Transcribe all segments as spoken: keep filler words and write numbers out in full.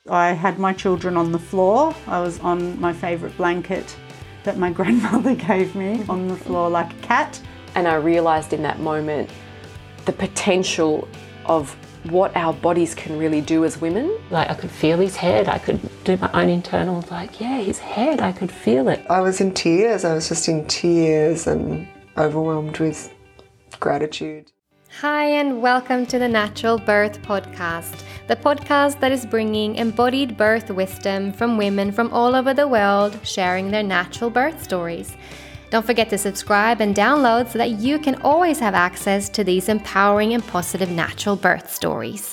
I had my children on the floor. I was on my favourite blanket that my grandmother gave me on the floor like a cat. And I realised in that moment the potential of what our bodies can really do as women. Like I could feel his head, I could do my own internal, like, yeah, his head, I could feel it. I was in tears, I was just in tears and overwhelmed with gratitude. Hi and welcome to the Natural Birth Podcast, the podcast that is bringing embodied birth wisdom from women from all over the world sharing their natural birth stories. Don't forget to subscribe and download so that you can always have access to these empowering and positive natural birth stories.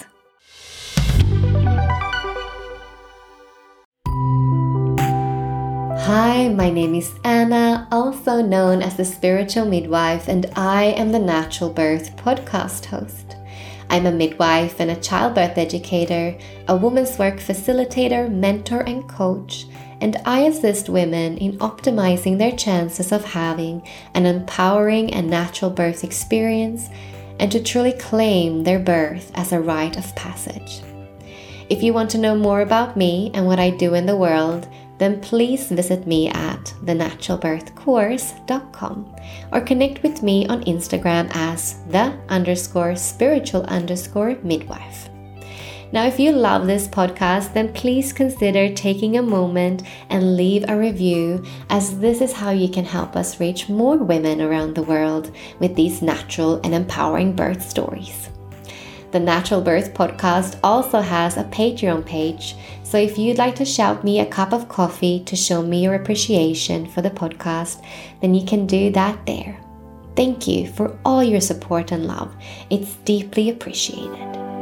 Hi, my name is Anna, also known as the Spiritual Midwife, and I am the Natural Birth Podcast host. I'm a midwife and a childbirth educator, a women's work facilitator, mentor, and coach, and I assist women in optimizing their chances of having an empowering and natural birth experience and to truly claim their birth as a rite of passage. If you want to know more about me and what I do in the world, then please visit me at the natural birth course dot com or connect with me on Instagram as the underscore spiritual underscore midwife. Now, if you love this podcast, then please consider taking a moment and leave a review, as this is how you can help us reach more women around the world with these natural and empowering birth stories. The Natural Birth Podcast also has a Patreon page, so if you'd like to shout me a cup of coffee to show me your appreciation for the podcast, then you can do that there. Thank you for all your support and love. It's deeply appreciated.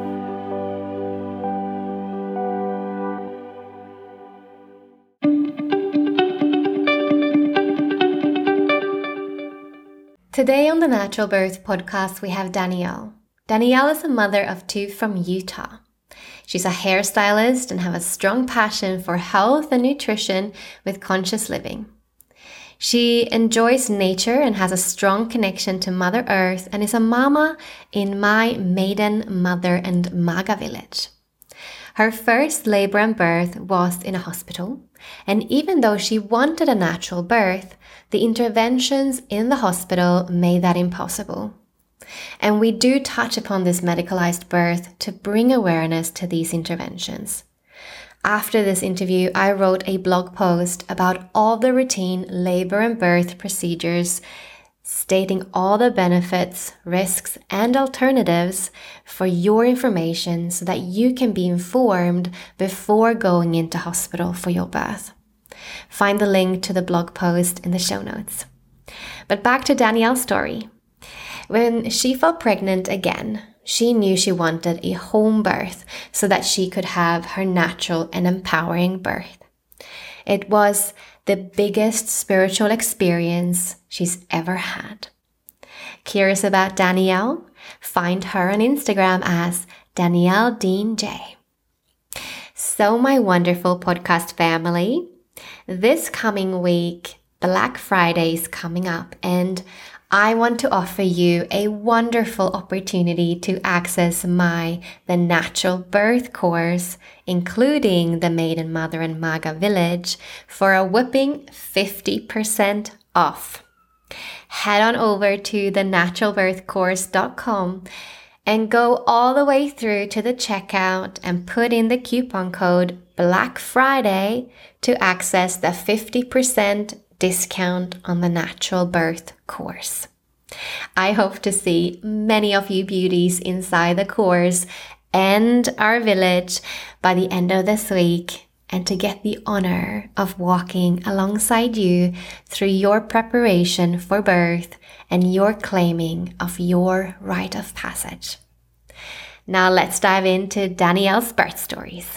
Today on the Natural Birth Podcast, we have Danielle. Danielle is a mother of two from Utah. She's a hairstylist and has a strong passion for health and nutrition with conscious living. She enjoys nature and has a strong connection to Mother Earth and is a mama in my Maiden, Mother and Maga village. Her first labor and birth was in a hospital, and even though she wanted a natural birth, the interventions in the hospital made that impossible. And we do touch upon this medicalized birth to bring awareness to these interventions. After this interview, I wrote a blog post about all the routine labor and birth procedures, stating all the benefits, risks, and alternatives for your information so that you can be informed before going into hospital for your birth. Find the link to the blog post in the show notes. But back to Danielle's story. When she fell pregnant again, she knew she wanted a home birth so that she could have her natural and empowering birth. It was the biggest spiritual experience she's ever had. Curious about Danielle? Find her on Instagram as Danielle Dean J. So, my wonderful podcast family, this coming week, Black Friday is coming up, and I want to offer you a wonderful opportunity to access my The Natural Birth course, including the Maiden, Mother and Maga village, for a whopping fifty percent off. Head on over to the natural birth course dot com and go all the way through to the checkout and put in the coupon code Black Friday to access the fifty percent discount on the Natural Birth course. I hope to see many of you beauties inside the course and our village by the end of this week, and to get the honor of walking alongside you through your preparation for birth and your claiming of your rite of passage. Now let's dive into Danielle's birth stories.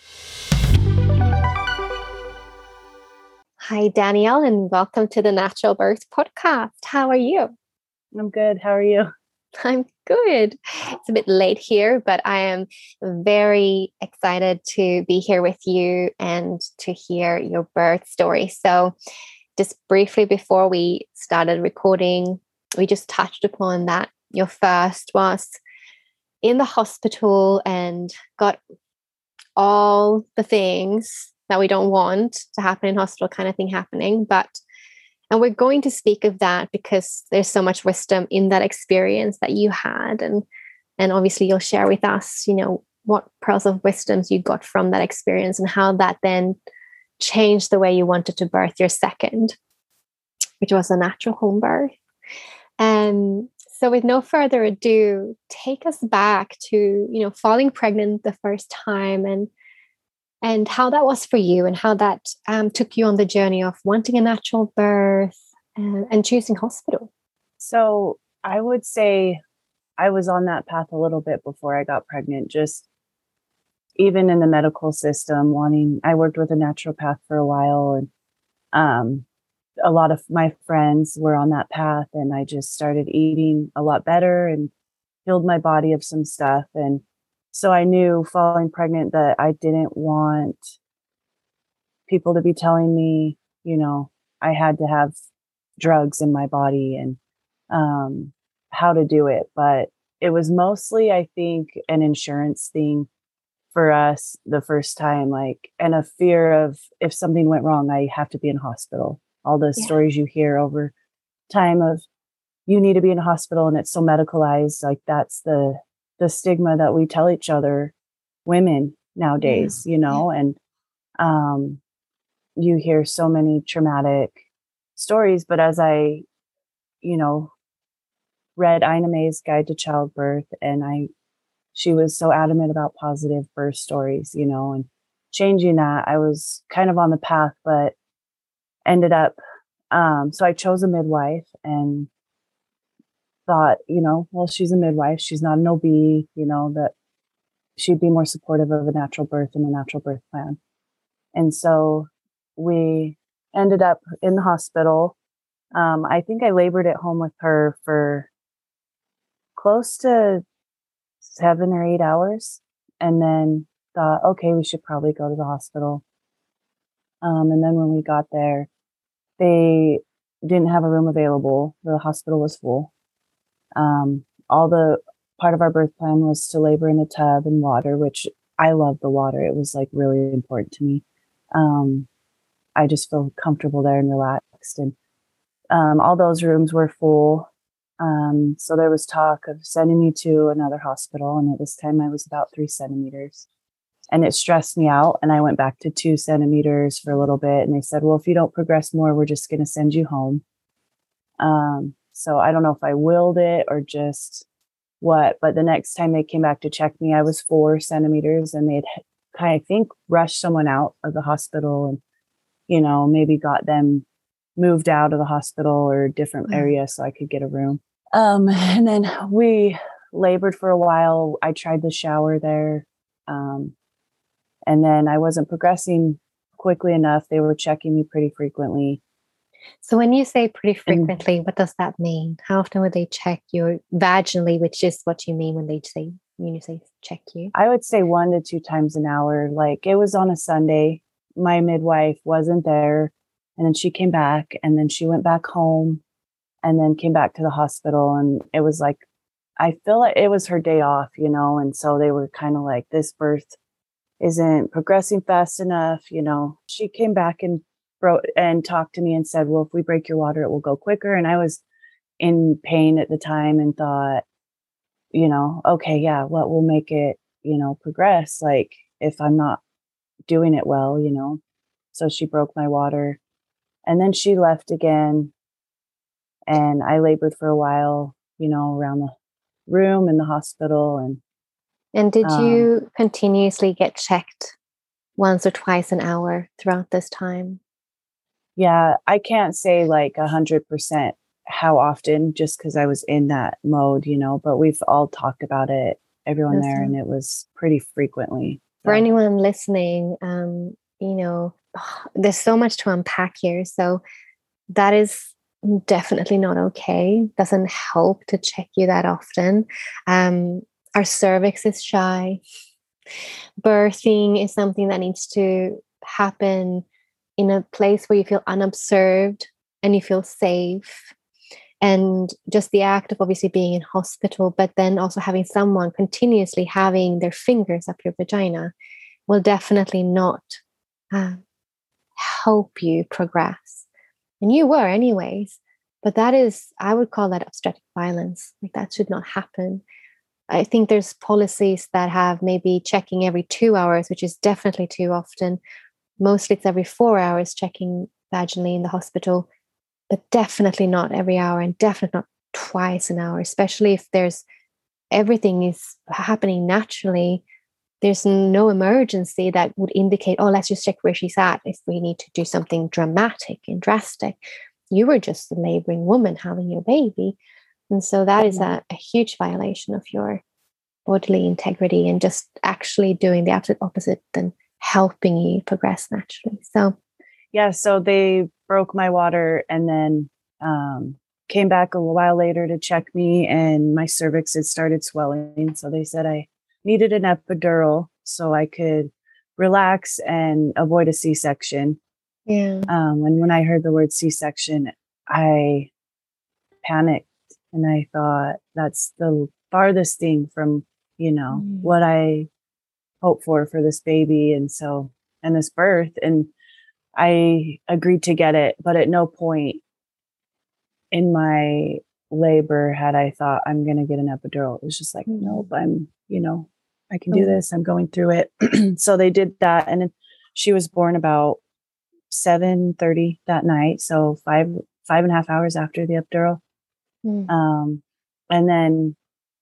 Hi, Danielle, and welcome to the Natural Birth Podcast. How are you? I'm good. How are you? I'm good. It's a bit late here, but I am very excited to be here with you and to hear your birth story. So just briefly before we started recording, we just touched upon that your first was in the hospital and got all the things that we don't want to happen in hospital kind of thing happening. But, and we're going to speak of that because there's so much wisdom in that experience that you had. And, and obviously you'll share with us, you know, what pearls of wisdoms you got from that experience and how that then changed the way you wanted to birth your second, which was a natural home birth. And so with no further ado, take us back to, you know, falling pregnant the first time and and how that was for you and how that um, took you on the journey of wanting a natural birth and, and choosing hospital. So I would say I was on that path a little bit before I got pregnant, just even in the medical system, wanting, I worked with a naturopath for a while, and um, a lot of my friends were on that path, and I just started eating a lot better and healed my body of some stuff. And so I knew falling pregnant that I didn't want people to be telling me, you know, I had to have drugs in my body and um, how to do it. But it was mostly, I think, an insurance thing for us the first time, like, and a fear of if something went wrong, I have to be in hospital. All the yeah. stories you hear over time of you need to be in a hospital and it's so medicalized. Like that's the, the stigma that we tell each other, women nowadays, yeah. you know, yeah. and um, you hear so many traumatic stories. But as I, you know, read Ina May's Guide to Childbirth, and I, she was so adamant about positive birth stories, you know, and changing that, I was kind of on the path, but ended up, um, so I chose a midwife and thought, you know, well, she's a midwife. She's not an O B, you know, that she'd be more supportive of a natural birth and a natural birth plan. And so we ended up in the hospital. Um, I think I labored at home with her for close to seven or eight hours, and then thought, okay, we should probably go to the hospital. Um, and then when we got there, they didn't have a room available. The hospital was full. Um, all the part of our birth plan was to labor in a tub and water, which I love the water. It was like really important to me. Um, I just feel comfortable there and relaxed. And um, all those rooms were full. Um, so there was talk of sending me to another hospital. And at this time I was about three centimeters. And it stressed me out. And I went back to two centimeters for a little bit. And they said, well, if you don't progress more, we're just going to send you home. Um, so I don't know if I willed it or just what, but the next time they came back to check me, I was four centimeters, and they'd kind of, I think, rushed someone out of the hospital and, you know, maybe got them moved out of the hospital or a different mm. area so I could get a room. Um, and then we labored for a while. I tried the shower there. Um, And then I wasn't progressing quickly enough. They were checking me pretty frequently. So when you say pretty frequently, and what does that mean? How often would they check you vaginally, which is what you mean when they say, when you say check you? I would say one to two times an hour. Like it was on a Sunday. My midwife wasn't there. And then she came back, and then she went back home and then came back to the hospital. And it was like, I feel like it was her day off, you know? And so they were kind of like, this birth isn't progressing fast enough. You know, she came back and wrote and talked to me and said, well, if we break your water, it will go quicker. And I was in pain at the time and thought, you know, okay, yeah, what will make it, you know, progress? Like if I'm not doing it well, you know? So she broke my water, and then she left again. And I labored for a while, you know, around the room in the hospital. And And did um, you continuously get checked once or twice an hour throughout this time? Yeah, I can't say like a hundred percent how often, just because I was in that mode, you know, but we've all talked about it, everyone That's there, right. and it was pretty frequently. For So. anyone listening, um, you know, there's so much to unpack here. So that is definitely not okay. Doesn't help to check you that often. Um, our cervix is shy. Birthing is something that needs to happen in a place where you feel unobserved and you feel safe. And just the act of obviously being in hospital, but then also having someone continuously having their fingers up your vagina will definitely not uh, help you progress. And you were anyways, but that is, I would call that obstetric violence. Like that should not happen. I think there's policies that have maybe checking every two hours, which is definitely too often. Mostly it's every four hours checking vaginally in the hospital, but definitely not every hour and definitely not twice an hour, especially if there's everything is happening naturally. There's no emergency that would indicate, oh, let's just check where she's at if we need to do something dramatic and drastic. You were just a laboring woman having your baby. And so that is a, a huge violation of your bodily integrity and just actually doing the absolute opposite than helping you progress naturally. So, yeah, so they broke my water and then um, came back a while later to check me, and my cervix had started swelling. So they said I needed an epidural so I could relax and avoid a C-section. yeah. Um, and when I heard the word C-section, I panicked and I thought that's the farthest thing from, you know, Mm. what I hope for for this baby. And so, and this birth. And I agreed to get it, but at no point in my labor had I thought I'm going to get an epidural. It was just like, Mm. nope, I'm, you know, I can do Mm. this. I'm going through it. So they did that. And then she was born about seven thirty that night. So five, five and a half hours after the epidural. Mm. Um, and then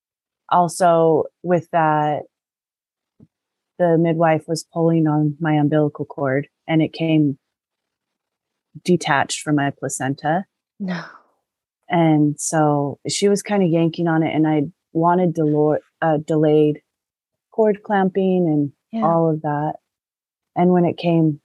also with that, the midwife was pulling on my umbilical cord and it came detached from my placenta. No. And so she was kind of yanking on it, and I wanted delo- uh, delayed cord clamping and Yeah. all of that. And when it came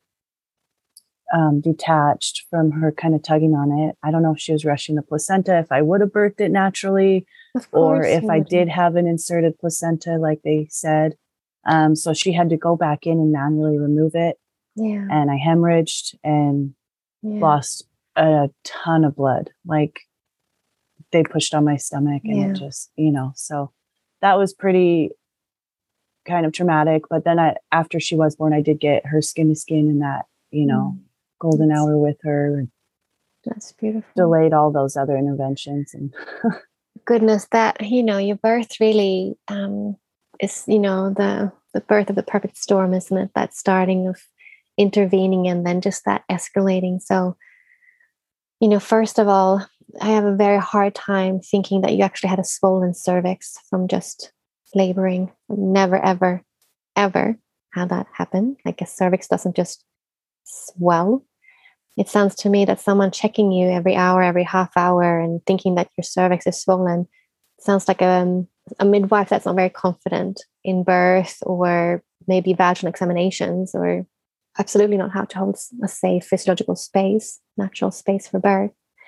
um, detached from her kind of tugging on it, I don't know if she was rushing the placenta, if I would have birthed it naturally, Of or course if you I wouldn't. did have an inserted placenta, like they said. Um, so she had to go back in and manually remove it. Yeah. And I hemorrhaged and yeah. lost a ton of blood. Like they pushed on my stomach and Yeah. it just, you know, so that was pretty kind of traumatic. But then I, after she was born, I did get her skin to skin and that, you know, Mm. golden That's- hour with her, and That's beautiful. delayed all those other interventions. And Goodness, that, you know, your birth really um, is, you know, the, the birth of the perfect storm, isn't it? That starting of intervening and then just that escalating. So, you know, first of all, I have a very hard time thinking that you actually had a swollen cervix from just laboring. Never, ever, ever had that happen. Like a cervix doesn't just swell. It sounds to me that someone checking you every hour, every half hour, and thinking that your cervix is swollen sounds like a, a midwife that's not very confident in birth, or maybe vaginal examinations, or absolutely not how to hold a safe physiological space, natural space for birth.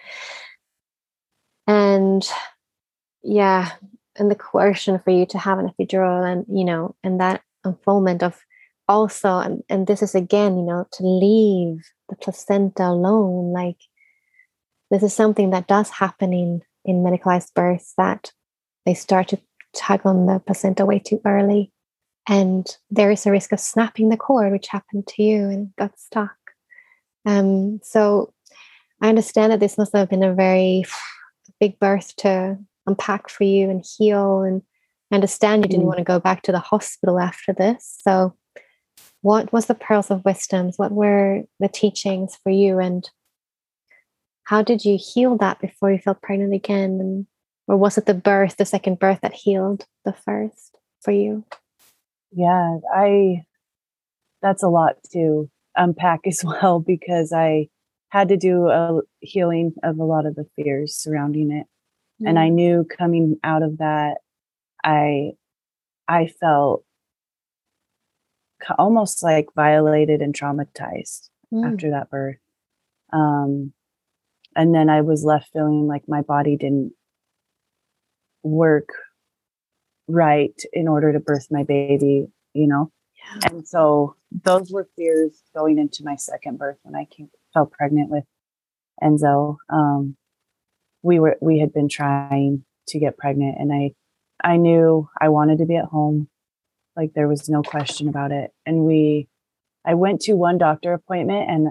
And yeah, and the coercion for you to have an epidural, and, you know, and that unfoldment of also, and, and this is again, you know, to leave the placenta alone. Like, this is something that does happen in, in medicalized births, that they start to tug on the placenta way too early. And there is a risk of snapping the cord, which happened to you and got stuck. Um, so I understand that this must have been a very big birth to unpack for you and heal. And I understand you didn't Mm. want to go back to the hospital after this. So what was the pearls of wisdoms? What were the teachings for you? And how did you heal that before you felt pregnant again? And, or was it the birth, the second birth, that healed the first for you? yeah, I, that's a lot to unpack as well, because I had to do a healing of a lot of the fears surrounding it. Mm. And I knew coming out of that, I, I felt almost like violated and traumatized Mm. after that birth. Um, and then I was left feeling like my body didn't work right in order to birth my baby, you know? Yeah. And so those were fears going into my second birth when I came, fell pregnant with Enzo. Um, we were, we had been trying to get pregnant, and I, I knew I wanted to be at home. Like there was no question about it. And we, I went to one doctor appointment and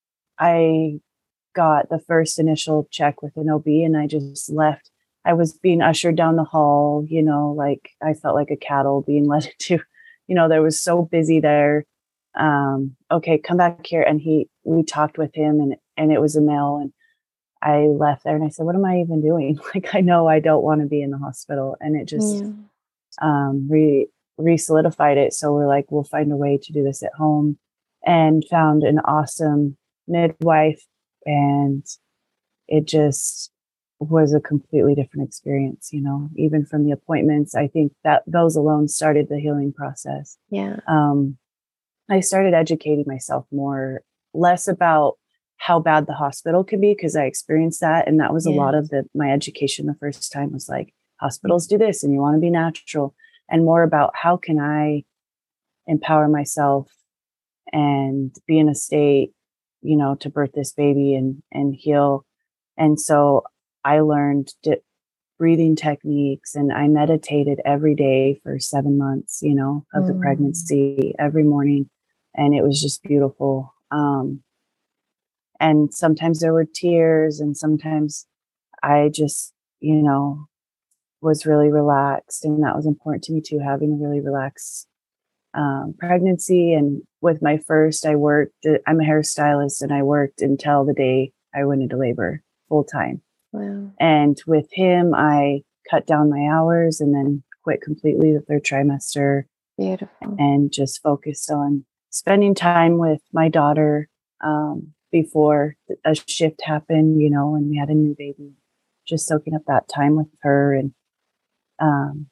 I got the first initial check with an O B and I just left. I was being ushered down the hall, you know, like I felt like a cattle being led to, you know, there was so busy there. Um, okay, come back here. And he, we talked with him and, and it was a male and I left there and I said, what am I even doing? Like, I know I don't want to be in the hospital. And it just, Yeah. um, re, re-solidified it. So we're like, we'll find a way to do this at home, and found an awesome midwife. And it just was a completely different experience, you know, even from the appointments. I think that those alone started the healing process. Yeah. Um, I started educating myself more, less about how bad the hospital can be, because I experienced that. And that was a Yeah. lot of the, my education the first time was like, hospitals do this and you want to be natural, and more about how can I empower myself and be in a state, you know, to birth this baby and, and heal. And so I learned di- breathing techniques, and I meditated every day for seven months, you know, of the Mm. pregnancy, every morning. And it was just beautiful. Um, and sometimes there were tears, and sometimes I just, you know, was really relaxed. And that was important to me too, having a really relaxed um, pregnancy. And with my first, I worked, I'm a hairstylist, and I worked until the day I went into labor full time. Wow. And with him, I cut down my hours and then quit completely the third trimester Beautiful. and just focused on spending time with my daughter um, before a shift happened, you know, and we had a new baby, just soaking up that time with her. And um,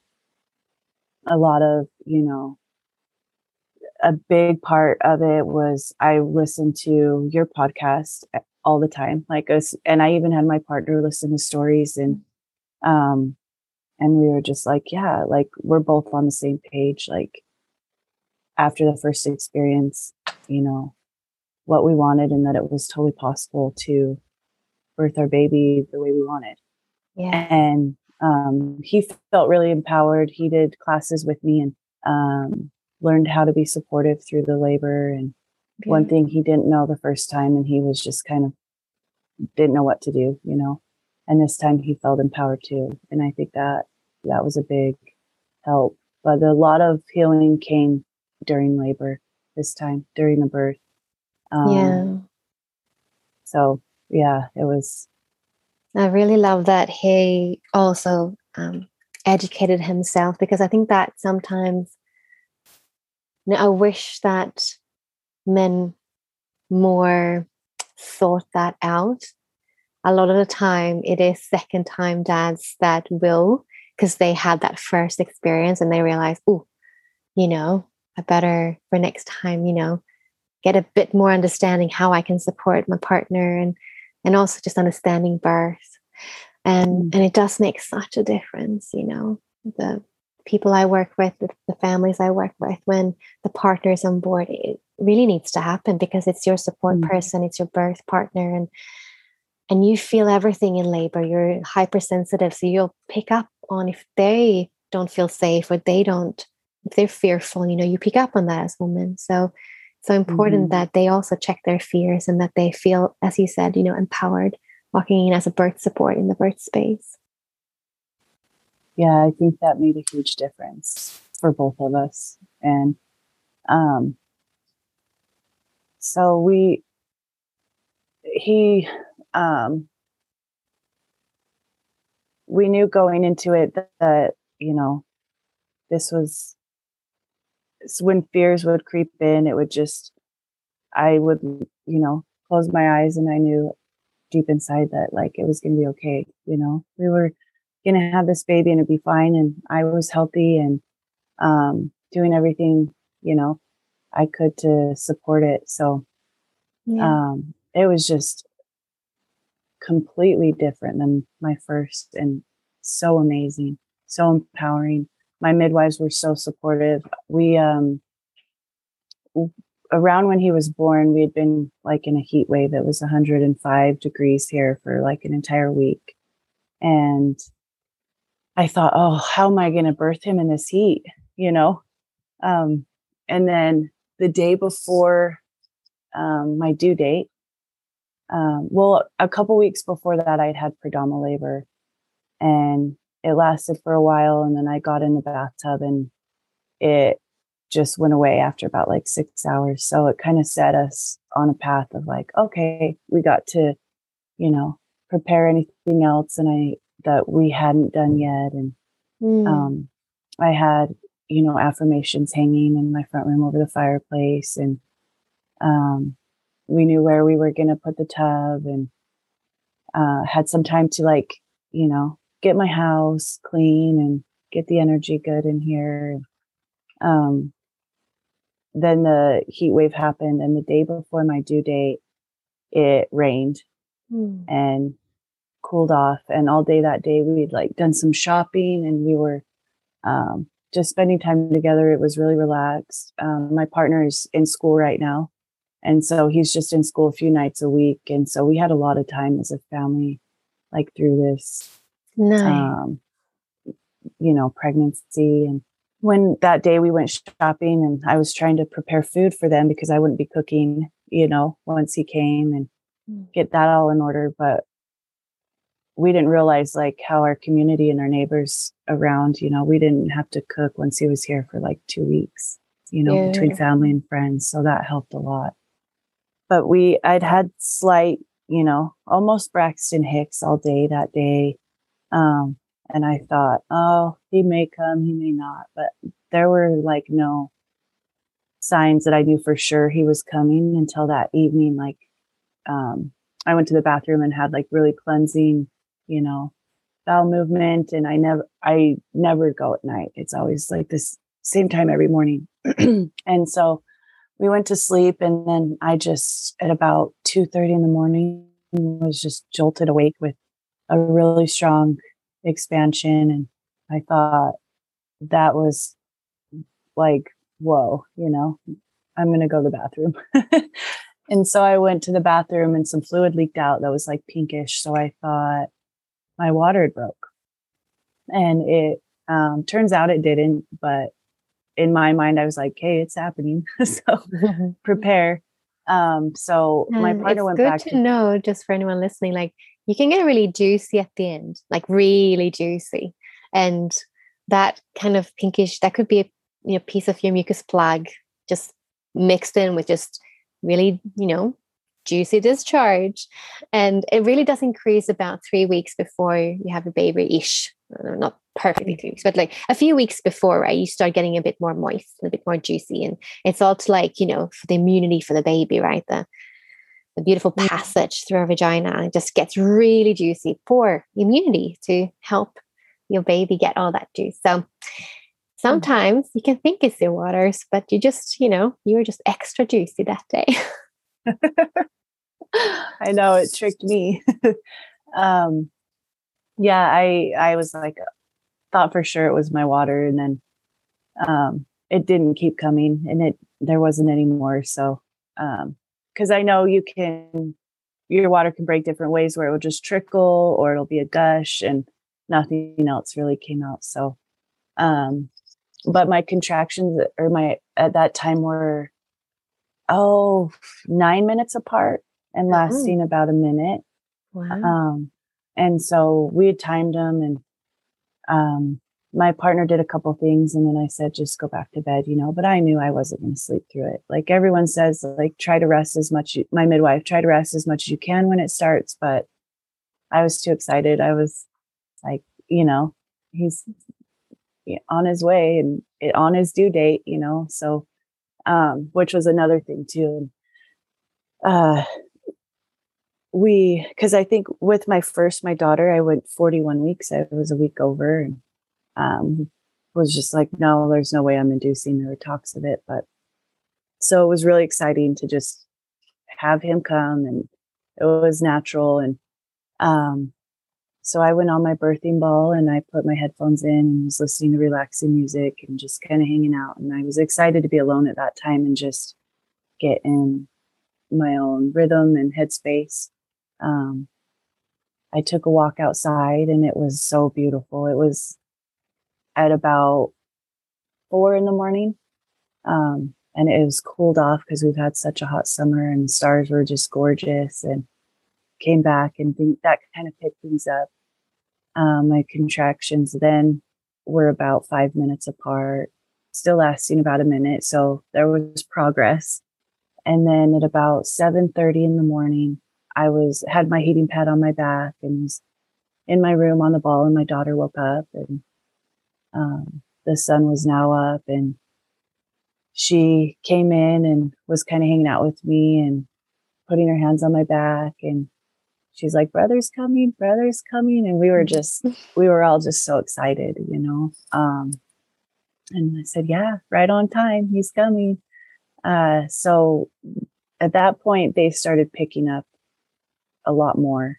a lot of, you know, a big part of it was I listened to your podcast all the time, like us, and I even had my partner listen to stories, and um, and we were just like, yeah, like we're both on the same page. Like after the first experience, you know, what we wanted, and that it was totally possible to birth our baby the way we wanted. Yeah. And um, he felt really empowered. He did classes with me and um, learned how to be supportive through the labor. And one thing he didn't know the first time, and he was just kind of didn't know what to do, you know, and this time he felt empowered too. And I think that that was a big help. But a lot of healing came during labor this time, during the birth. Um, Yeah. So yeah, it was. I really love that he also um, educated himself, because I think that sometimes, you know, I wish that men more thought that out. A lot of the time it is second time dads that will, because they had that first experience and they realize, oh, you know, I better for next time, you know, get a bit more understanding how I can support my partner, and and also just understanding birth. And Mm. and it does make such a difference, you know, the people I work with, the, the families I work with, when the partner is on board, it really needs to happen, because it's your support Mm. person, it's your birth partner, and and you feel everything in labor. You're hypersensitive, so you'll pick up on if they don't feel safe, or they don't, if they're fearful, you know, you pick up on that as women. So so important Mhm. that they also check their fears, and that they feel, as you said, you know, empowered, walking in as a birth support in the birth space. Yeah, I think that made a huge difference for both of us. And um, so we, he, um, we knew going into it that, that, you know, this was, so when fears would creep in, it would just, I would, you know, close my eyes, and I knew deep inside that like it was going to be okay. You know, we were going to have this baby and it'd be fine. And I was healthy and um, doing everything, you know, I could to support it. So Yeah. um, it was just completely different than my first, and so amazing, so empowering. My midwives were so supportive. We, um, around when he was born, we had been like in a heat wave. It was one hundred five degrees here for like an entire week. And I thought, oh, how am I going to birth him in this heat? You know? Um, and then the day before um, my due date, um, well, a couple weeks before that, I'd had predominant labor, and it lasted for a while. And then I got in the bathtub, and it just went away after about like six hours. So it kind of set us on a path of like, okay, we got to, you know, prepare anything else, and I that we hadn't done yet, and Mm. um, I had, you know, affirmations hanging in my front room over the fireplace, and um, we knew where we were going to put the tub, and uh, had some time to like, you know, get my house clean and get the energy good in here. Um, then the heat wave happened, and the day before my due date, it rained Mm. and cooled off. And all day that day, we'd like done some shopping, and we were um, just spending time together. It was really relaxed. Um, my partner is in school right now, and so he's just in school a few nights a week. And so we had a lot of time as a family, like through this, Nice. um, you know, pregnancy. And when that day we went shopping, and I was trying to prepare food for them because I wouldn't be cooking, you know, once he came, and Mm. get that all in order. But we didn't realize like how our community and our neighbors around, you know, we didn't have to cook once he was here for like two weeks, you know, Yeah. between family and friends. So that helped a lot. But we, I'd had slight, you know, almost Braxton Hicks all day that day. Um, and I thought, oh, he may come, he may not. But there were like no signs that I knew for sure he was coming until that evening. Like, um, I went to the bathroom and had like really cleansing, you know, bowel movement. And I never, I never go at night. It's always like this same time every morning. And so we went to sleep, and then I just, at about two thirty in the morning, was just jolted awake with a really strong expansion. And I thought that was like, whoa, you know, I'm going to go to the bathroom. And so I went to the bathroom, and some fluid leaked out that was like pinkish. So I thought my water had broke, and it um, turns out it didn't. But in my mind, I was like, hey, it's happening. So prepare. Um, so my And partner it's went good back to to, know, just for anyone listening, like you can get really juicy at the end, like really juicy. And that kind of pinkish, that could be a, you know, piece of your mucus plug just mixed in with just really, you know, juicy discharge. And it really does increase about three weeks before you have a baby-ish. Not perfectly three weeks, but like a few weeks before, right? You start getting a bit more moist, a bit more juicy. And it's all to like, you know, for the immunity for the baby, right? The the beautiful passage through our vagina. And it just gets really juicy for immunity to help your baby get all that juice. So sometimes you can think it's your waters, but you just, you know, you were just extra juicy that day. I know it tricked me. um, yeah, I, I was like, thought for sure it was my water. And then um, it didn't keep coming, and it, there wasn't any more. So, um, cause I know you can, your water can break different ways where it will just trickle or it'll be a gush, and nothing else really came out. So, um, but my contractions or my, at that time were, oh, nine minutes apart and lasting about a minute. Wow. Um, and so we had timed them, and um, my partner did a couple things, and then I said, just go back to bed, you know, but I knew I wasn't going to sleep through it. Like everyone says, like, try to rest as much, my midwife, try to rest as much as you can when it starts. But I was too excited. I was like, you know, he's on his way and it, on his due date, you know, so, um, which was another thing too. Uh, we, cause I think with my first, my daughter, I went forty-one weeks. I was a week over, and um, was just like, no, there's no way I'm inducing. There were talks of it, but so it was really exciting to just have him come, and it was natural. And um, so I went on my birthing ball, and I put my headphones in and was listening to relaxing music and just kind of hanging out. And I was excited to be alone at that time and just get in my own rhythm and headspace. Um, I took a walk outside, and it was so beautiful. It was at about four in the morning, Um, and it was cooled off because we've had such a hot summer and the stars were just gorgeous, and came back and think that kind of picked things up. Um, my contractions then were about five minutes apart, still lasting about a minute. So there was progress. And then at about seven thirty in the morning, I was had my heating pad on my back and was in my room on the ball, and my daughter woke up, and um, the sun was now up, and she came in and was kind of hanging out with me and putting her hands on my back, and she's like, brother's coming, brother's coming. And we were just, we were all just so excited, you know? Um, and I said, yeah, right on time. He's coming. Uh, so at that point, they started picking up a lot more,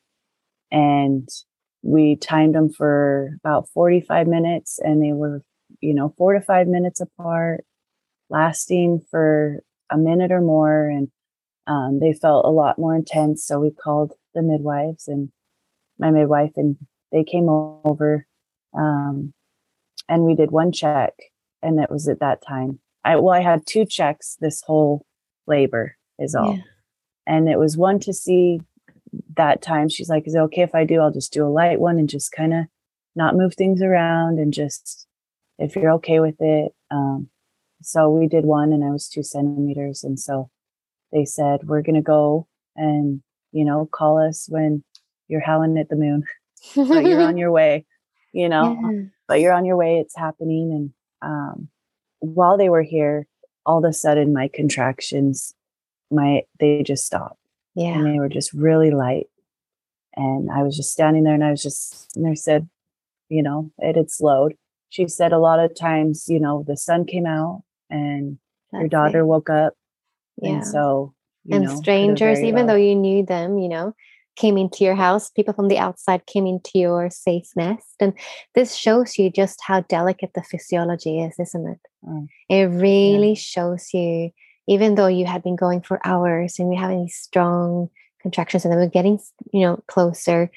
and we timed them for about forty-five minutes, and they were, you know, four to five minutes apart, lasting for a minute or more. And um, they felt a lot more intense. So we called the midwives and my midwife, and they came over, um, and we did one check, and that was at that time. I, well, I had two checks this whole labor is all. Yeah. And it was one to see that time. She's like, is it okay if I do, I'll just do a light one and just kind of not move things around, and just, if you're okay with it. Um, so we did one, and I was two centimeters. And so they said, we're going to go and, you know, call us when you're howling at the moon, but you're on your way, you know, Yeah. but you're on your way. It's happening. And um, while they were here, all of a sudden my contractions, my, they just stopped, Yeah. and they were just really light. And I was just standing there, and I was just, and they said, you know, it had slowed. She said a lot of times, you know, the sun came out and your That's daughter it. woke up. Yeah. And so, you And know, could have strangers, very even well- though you knew them, you know, came into your house, people from the outside came into your safe nest. And this shows you just how delicate the physiology is, isn't it? Mm. It really shows you, even though you had been going for hours and you're having these strong contractions and they were getting, you know, closer,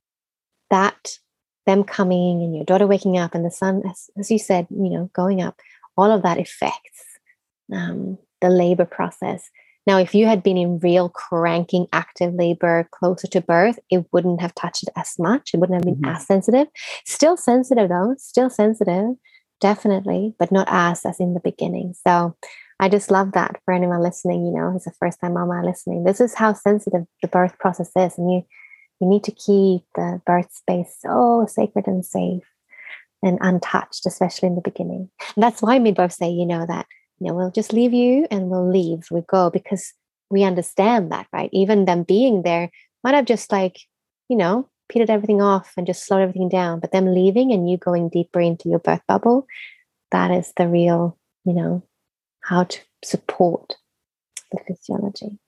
that them coming and your daughter waking up and the sun, as, as you said, you know, going up, all of that affects um, the labor process. Now, if you had been in real cranking active labor closer to birth, it wouldn't have touched it as much. It wouldn't have been Mhm. as sensitive. Still sensitive though, still sensitive, definitely, but not as as in the beginning. So I just love that for anyone listening, you know, who's a first time mama listening. This is how sensitive the birth process is. And you you need to keep the birth space so sacred and safe and untouched, especially in the beginning. And that's why midwives say, you know, that, you know, we'll just leave you and we'll leave, we go, because we understand that, right? Even them being there might have just like, you know, petered everything off and just slowed everything down. But them leaving and you going deeper into your birth bubble, that is the real, you know, how to support the physiology.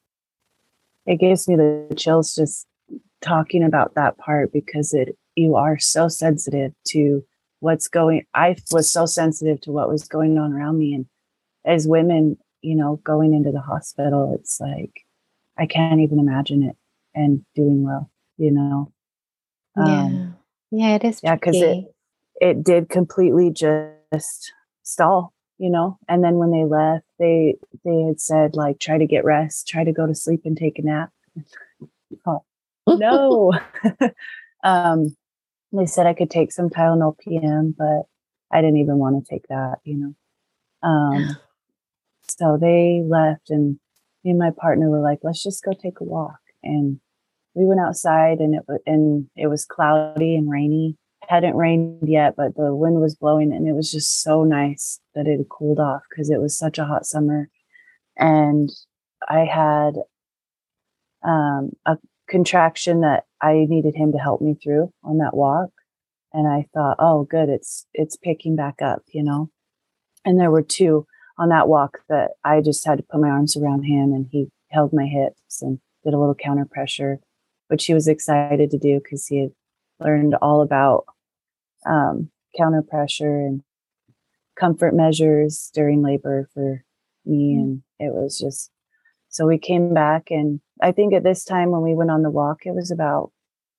It gives me the chills just talking about that part, because it you are so sensitive to what's going. I was so sensitive to what was going on around me, and as women, you know, going into the hospital, it's like I can't even imagine it and doing well, you know. Yeah, yeah, it is. Yeah, because it it did completely just stall, you know. And then when they left, they they had said like, try to get rest, try to go to sleep and take a nap. Oh, no. um, they said I could take some Tylenol P M, but I didn't even want to take that, you know. Um, so they left, and me and my partner were like, let's just go take a walk. And we went outside, and it was and it was cloudy and rainy. It hadn't rained yet, but the wind was blowing, and it was just so nice that it had cooled off because it was such a hot summer. And I had um, a contraction that I needed him to help me through on that walk. And I thought, oh, good, it's it's picking back up, you know. And there were two on that walk that I just had to put my arms around him, and he held my hips and did a little counter pressure, which he was excited to do because he had learned all about um, counter pressure and comfort measures during labor for me. And it was just, so we came back, and I think at this time when we went on the walk, it was about,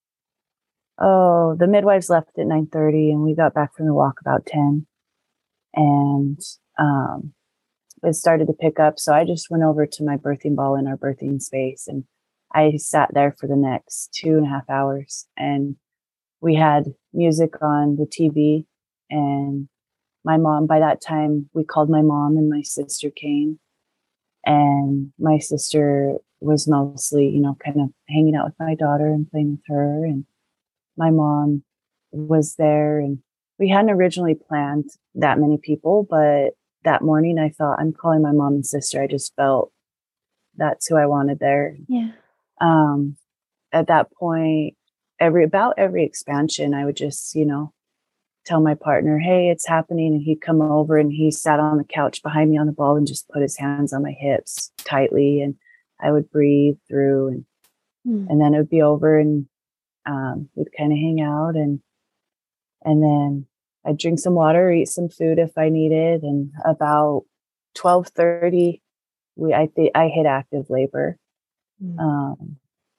oh, the midwives left at nine thirty, and we got back from the walk about ten. And um, it started to pick up. So I just went over to my birthing ball in our birthing space, and I sat there for the next two and a half hours. And we had music on the T V, and my mom, by that time, we called my mom and my sister came. And my sister was mostly, you know, kind of hanging out with my daughter and playing with her. And my mom was there. And we hadn't originally planned that many people, but that morning I thought, I'm calling my mom and sister. I just felt that's who I wanted there. Yeah. Um, at that point, every about every expansion, I would just, you know, tell my partner, hey, it's happening. And he'd come over and he sat on the couch behind me on the ball and just put his hands on my hips tightly. And I would breathe through, and Mm. and then it would be over, and um, we'd kind of hang out, and and then I'd drink some water, eat some food if I needed. And about twelve thirty, we I think I hit active labor. Mm. Um,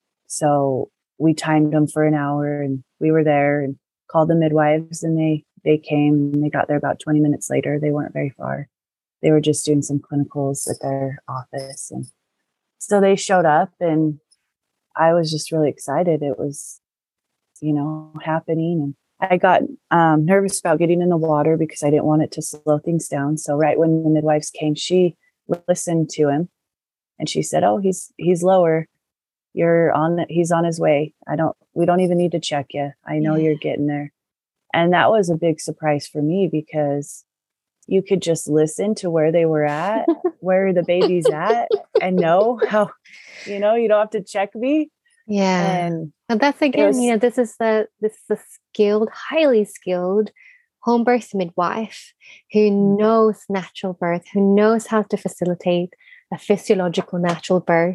so we timed them for an hour, and we were there and called the midwives, and they they came, and they got there about twenty minutes later. They weren't very far. They were just doing some clinicals at their office. And so they showed up, and I was just really excited. It was, you know, happening. And I got um, nervous about getting in the water because I didn't want it to slow things down. So right when the midwives came, she listened to him, and she said, oh, he's, he's lower. You're on, he's on his way. I don't, we don't even need to check you. I know Yeah. you're getting there. And that was a big surprise for me, because you could just listen to where they were at, where the baby's at, and know how, you know, you don't have to check me. Yeah. And And that's again, was- you know, this is the this is a skilled, highly skilled home birth midwife who knows natural birth, who knows how to facilitate a physiological natural birth.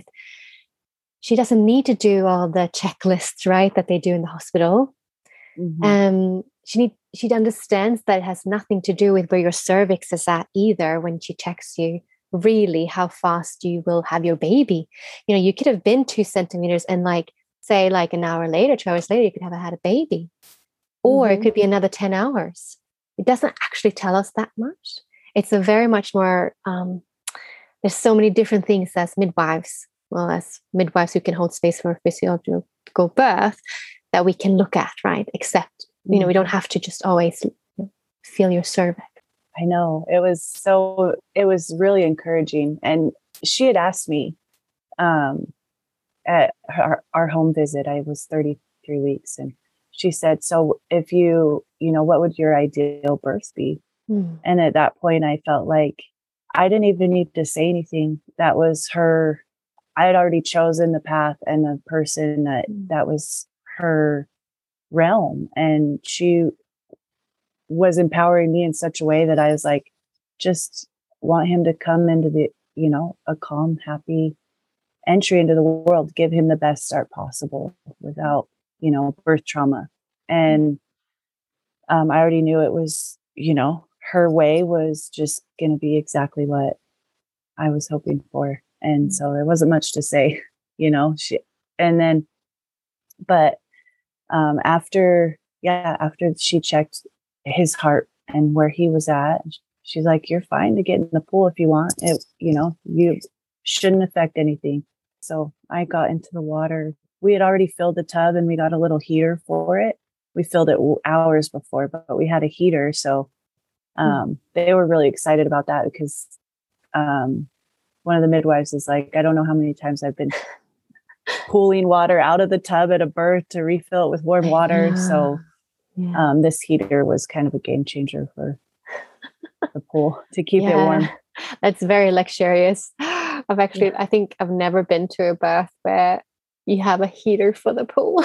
She doesn't need to do all the checklists, right, that they do in the hospital. Mhm. Um, she need she understands that it has nothing to do with where your cervix is at either when she checks you. Really, how fast you will have your baby. You know, you could have been two centimeters, and like say, like an hour later, two hours later, you could have had a baby, or it Mhm. could be another ten hours. It doesn't actually tell us that much. It's a very much more. Um, there's so many different things as midwives. Well, as midwives who can hold space for physiological birth, that we can look at, right? Except, you know, we don't have to just always feel your cervix. I know, it was so, it was really encouraging. And she had asked me um, at her, our home visit, I was thirty-three weeks. And she said, so if you, you know, what would your ideal birth be? Mm. And at that point, I felt like I didn't even need to say anything. That was her. I had already chosen the path and the person that that was her realm. And she was empowering me in such a way that I was like, just want him to come into the, you know, a calm, happy entry into the world, give him the best start possible without, you know, birth trauma. And um, I already knew it was, you know, her way was just going to be exactly what I was hoping for. And so there wasn't much to say, you know, she, and then, but um, after, yeah, after she checked his heart and where he was at, she's like, you're fine to get in the pool if you want it. You know, you shouldn't affect anything. So I got into the water. We had already filled the tub, and we got a little heater for it. We filled it hours before, but we had a heater. So um, they were really excited about that, because um, one of the midwives is like, I don't know how many times I've been pulling water out of the tub at a birth to refill it with warm water. Yeah. So Yeah. um, this heater was kind of a game changer for the pool to keep it warm. That's very luxurious. I've actually, I think I've never been to a birth where you have a heater for the pool.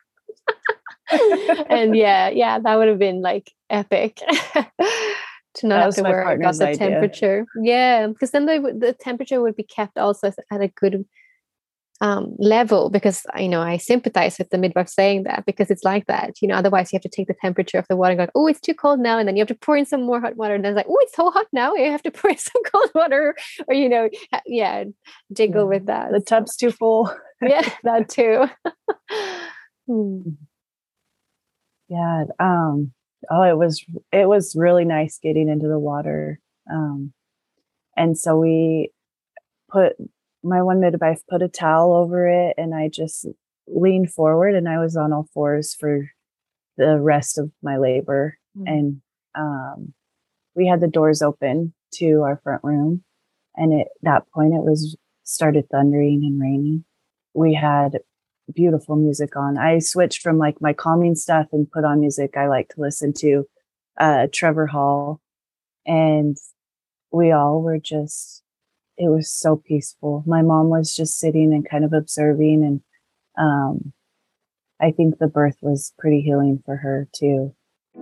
And yeah, yeah, that would have been like epic to not That have was to my worry about partner's the idea. temperature. Yeah, because then they would, the temperature would be kept also at a good um, level, because, you know, I sympathize with the midwife saying that, because it's like that, you know, otherwise you have to take the temperature of the water and go, oh, it's too cold now. And then you have to pour in some more hot water. And then it's like, oh, it's so hot now. You have to pour in some cold water, or, you know, ha- yeah, jiggle Yeah. with that. The tub's too full. Yeah, that too. Hmm. Yeah. Um, oh, it was, it was really nice getting into the water. Um, and so we put, my one midwife put a towel over it, and I just leaned forward, and I was on all fours for the rest of my labor. Mm. And um, we had the doors open to our front room. And at that point, it was started thundering and raining. We had beautiful music on. I switched from like my calming stuff and put on music I like to listen to, uh, Trevor Hall. And we all were just, it was so peaceful. My mom was just sitting and kind of observing. And um, I think the birth was pretty healing for her too.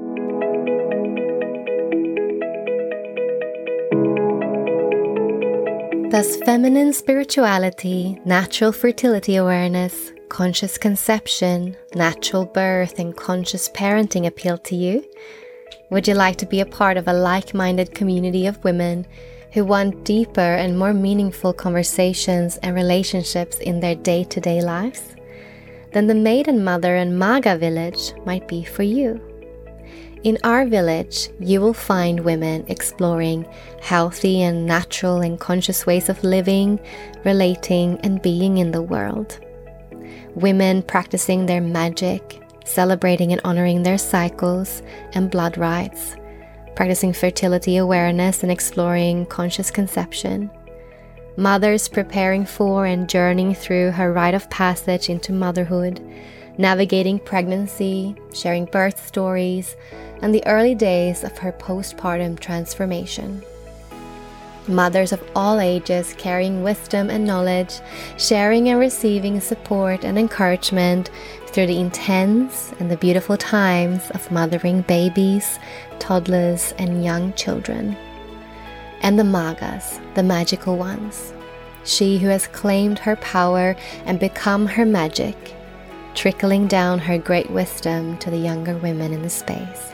Does feminine spirituality, natural fertility awareness, conscious conception, natural birth, and conscious parenting appeal to you? Would you like to be a part of a like-minded community of women who want deeper and more meaningful conversations and relationships in their day-to-day lives? Then the Maiden Mother and Maga Village might be for you. In our village, you will find women exploring healthy and natural and conscious ways of living, relating, and being in the world. Women practicing their magic, celebrating and honoring their cycles and blood rites, practicing fertility awareness and exploring conscious conception. Mothers preparing for and journeying through her rite of passage into motherhood, navigating pregnancy, sharing birth stories, and the early days of her postpartum transformation. Mothers of all ages carrying wisdom and knowledge, sharing and receiving support and encouragement through the intense and the beautiful times of mothering babies, toddlers, and young children. And the Magas, the magical ones, she who has claimed her power and become her magic, trickling down her great wisdom to the younger women in the space.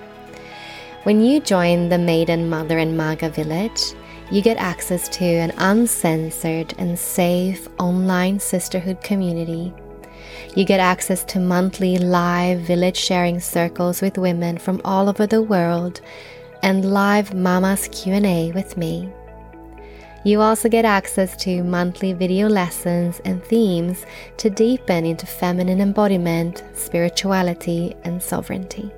When you join the Maiden Mother and Maga Village, you get access to an uncensored and safe online sisterhood community. You get access to monthly live village sharing circles with women from all over the world and live Mama's Q and A with me. You also get access to monthly video lessons and themes to deepen into feminine embodiment, spirituality, and sovereignty.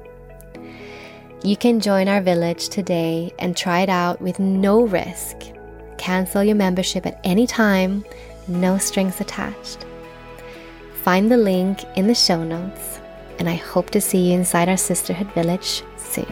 You can join our village today and try it out with no risk. Cancel your membership at any time, no strings attached. Find the link in the show notes, and I hope to see you inside our sisterhood village soon.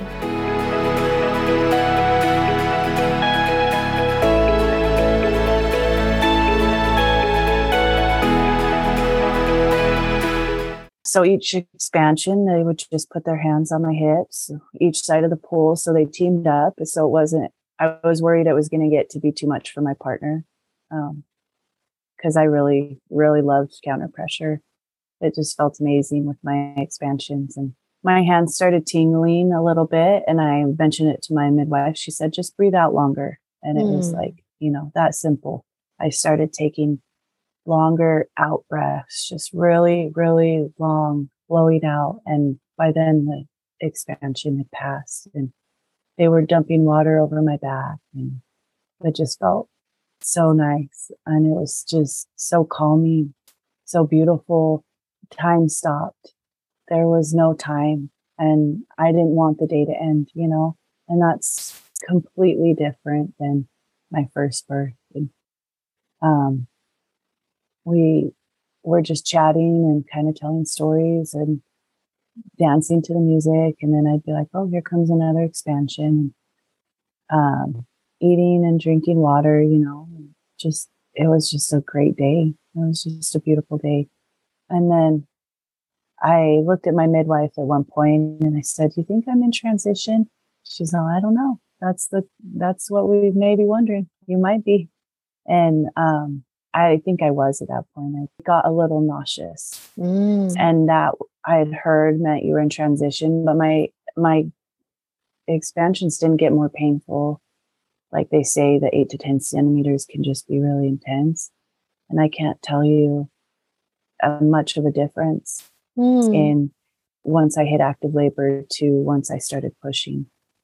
So each expansion, they would just put their hands on my hips, each side of the pool. So they teamed up. So it wasn't, I was worried it was going to get to be too much for my partner. Um, cause I really, really loved counter pressure. It just felt amazing with my expansions, and my hands started tingling a little bit. And I mentioned it to my midwife. She said, just breathe out longer. And it mm. was like, you know, that simple. I started taking longer out breaths, just really, really long, blowing out. And by then the expansion had passed, and they were dumping water over my back, and it just felt so nice. And it was just so calming, so beautiful. Time stopped. There was no time, and I didn't want the day to end, you know, and that's completely different than my first birth. And, um, we were just chatting and kind of telling stories and dancing to the music. And then I'd be like, oh, here comes another expansion. Um, eating and drinking water, you know, just, it was just a great day. It was just a beautiful day. And then I looked at my midwife at one point and I said, do you think I'm in transition? She's like, I don't know. That's the, that's what we may be wondering. You might be. And, um, I think I was at that point. I got a little nauseous, mm. and that I had heard meant you were in transition, but my, my expansions didn't get more painful. Like they say, the eight to ten centimeters can just be really intense. And I can't tell you uh, much of a difference mm. in once I hit active labor to once I started pushing.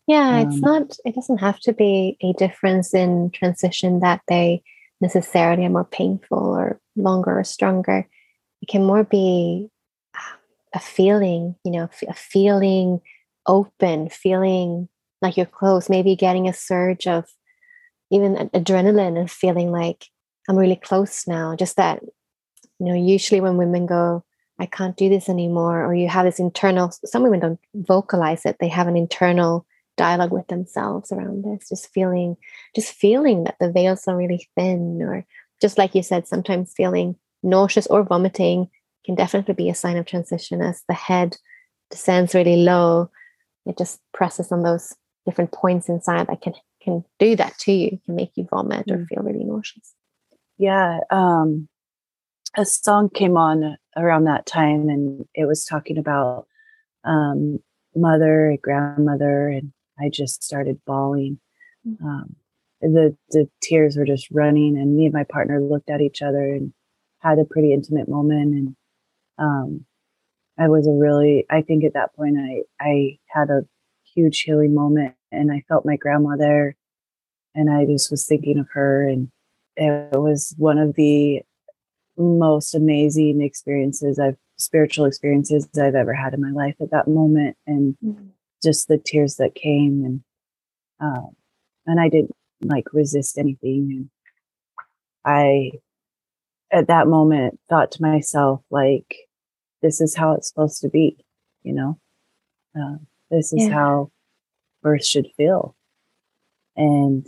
Yeah, it's Um, not, it doesn't have to be a difference in transition that they necessarily are more painful or longer or stronger. It can more be a feeling, you know, a feeling open, feeling like you're close, maybe getting a surge of even adrenaline and feeling like I'm really close now. Just that, you know, usually when women go, I can't do this anymore, or you have this internal, some women don't vocalize it, they have an internal dialogue with themselves around this, just feeling, just feeling that the veils are really thin, or just like you said, sometimes feeling nauseous or vomiting can definitely be a sign of transition as the head descends really low. It just presses on those different points inside that can can do that to you, can make you vomit mm. or feel really nauseous. Yeah. Um, a song came on around that time, and it was talking about um, mother, grandmother, and I just started bawling. Mm. Um, the the tears were just running, and me and my partner looked at each other and had a pretty intimate moment. And um, I was a really, I think at that point I I had a huge healing moment, and I felt my grandma there, and I just was thinking of her, and it was one of the most amazing experiences I've spiritual experiences I've ever had in my life at that moment. And mm-hmm. just the tears that came, and um, and I didn't like resist anything. And I, at that moment, thought to myself, like, this is how it's supposed to be, you know, uh, this is yeah. how birth should feel. And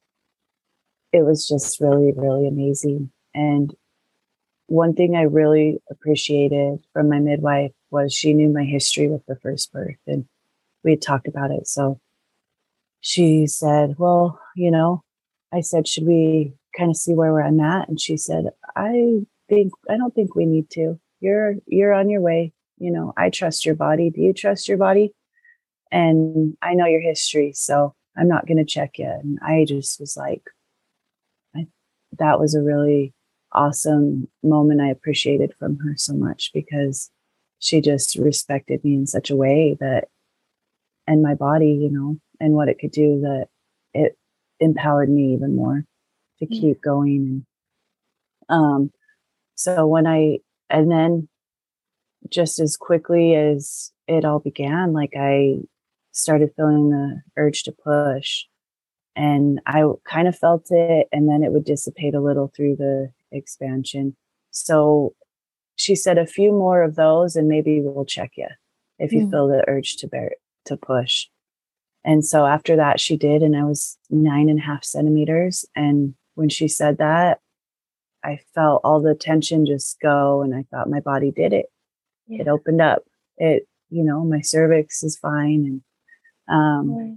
it was just really, really amazing. And one thing I really appreciated from my midwife was she knew my history with the first birth, and we had talked about it. So she said, well, you know, I said, should we kind of see where I'm at? And she said, I think, I don't think we need to. You're, you're on your way. You know, I trust your body. Do you trust your body? And I know your history, so I'm not going to check you. And I just was like, I, that was a really awesome moment. I appreciated from her so much, because she just respected me in such a way that, and my body, you know, and what it could do, that it empowered me even more to keep yeah. going. And um, so when I, and then just as quickly as it all began, like I started feeling the urge to push, and I kind of felt it, and then it would dissipate a little through the expansion. So she said, a few more of those and maybe we'll check you if you mm. feel the urge to bear to push. And so after that she did, and I was nine and a half centimeters. And when she said that, I felt all the tension just go, and I thought my body did it. Yeah. It opened up. It, you know, my cervix is fine. And um right.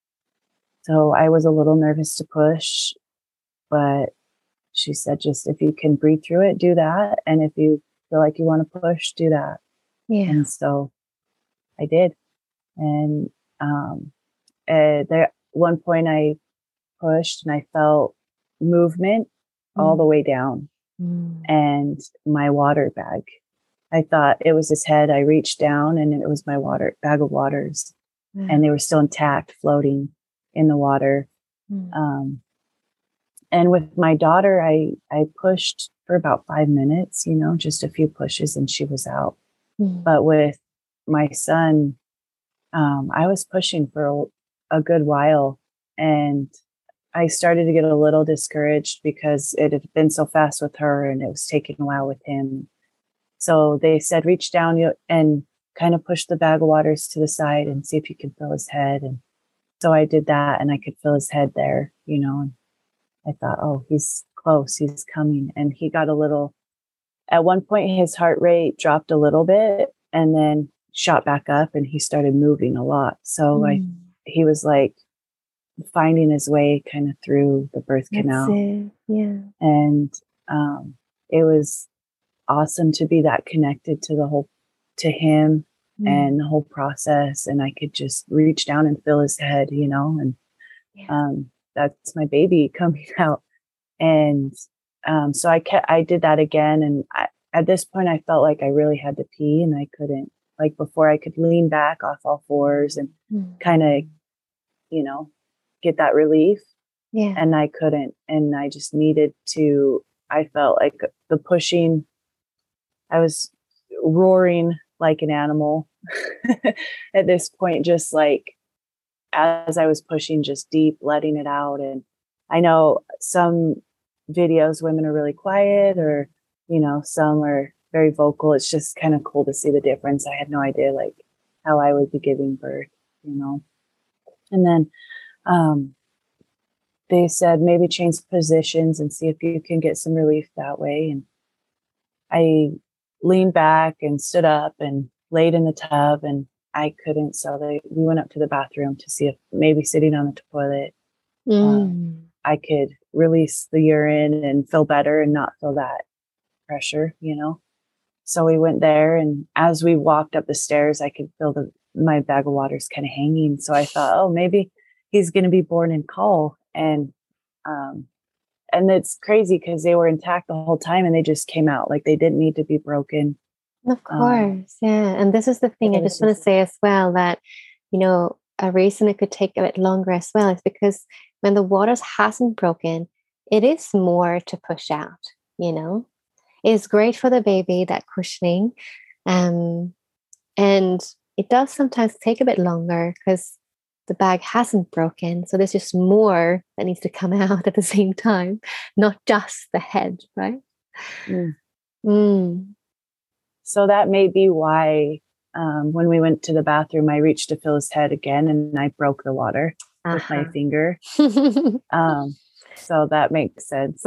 so I was a little nervous to push, but she said, just if you can breathe through it, do that. And if you feel like you want to push, do that. Yeah. And so I did. And um, uh, there, one point I pushed and I felt movement mm. all the way down mm. and my water bag. I thought it was his head. I reached down and it was my water bag of waters mm. and they were still intact, floating in the water. Mm. Um, And with my daughter, I, I pushed for about five minutes, you know, just a few pushes, and she was out. Mm. But with my son, um, I was pushing for a, a good while, and I started to get a little discouraged because it had been so fast with her and it was taking a while with him. So they said, reach down and kind of push the bag of waters to the side and see if you can feel his head. And so I did that, and I could feel his head there, you know, and I thought, oh, he's close, he's coming. And he got a little, at one point, his heart rate dropped a little bit and then shot back up, and he started moving a lot. So mm. I, he was like finding his way kind of through the birth That's canal. It. Yeah. And um, it was awesome to be that connected to the whole, to him mm. and the whole process. And I could just reach down and feel his head, you know, and yeah. um, that's my baby coming out. And um, so I kept, I did that again. And I, at this point, I felt like I really had to pee, and I couldn't, like before I could lean back off all fours and mm. kind of you know, get that relief. Yeah. And I couldn't. And I just needed to, I felt like the pushing, I was roaring like an animal at this point, just like as I was pushing just deep, letting it out. And I know some videos, women are really quiet, or, you know, some are very vocal. It's just kind of cool to see the difference. I had no idea like how I would be giving birth, you know. And then um, they said maybe change positions and see if you can get some relief that way. And I leaned back and stood up and laid in the tub, and I couldn't. So they, we went up to the bathroom to see if maybe sitting on the toilet, Mm. um, I could release the urine and feel better and not feel that pressure, you know? So we went there, and as we walked up the stairs, I could feel the, my bag of water's kind of hanging. So I thought, oh, maybe he's going to be born in caul. And, um, and it's crazy because they were intact the whole time and they just came out like they didn't need to be broken. Of Um, course, yeah. And this is the thing it I was just want to just- say as well, that, you know, a reason it could take a bit longer as well is because when the waters hasn't broken, it is more to push out, you know. It's great for the baby, that cushioning. Um, and it does sometimes take a bit longer because the bag hasn't broken. So there's just more that needs to come out at the same time, not just the head, right? Mm. Mm. So that may be why um, when we went to the bathroom, I reached to fill his head again and I broke the water with my Uh-huh. finger. Um, so that makes sense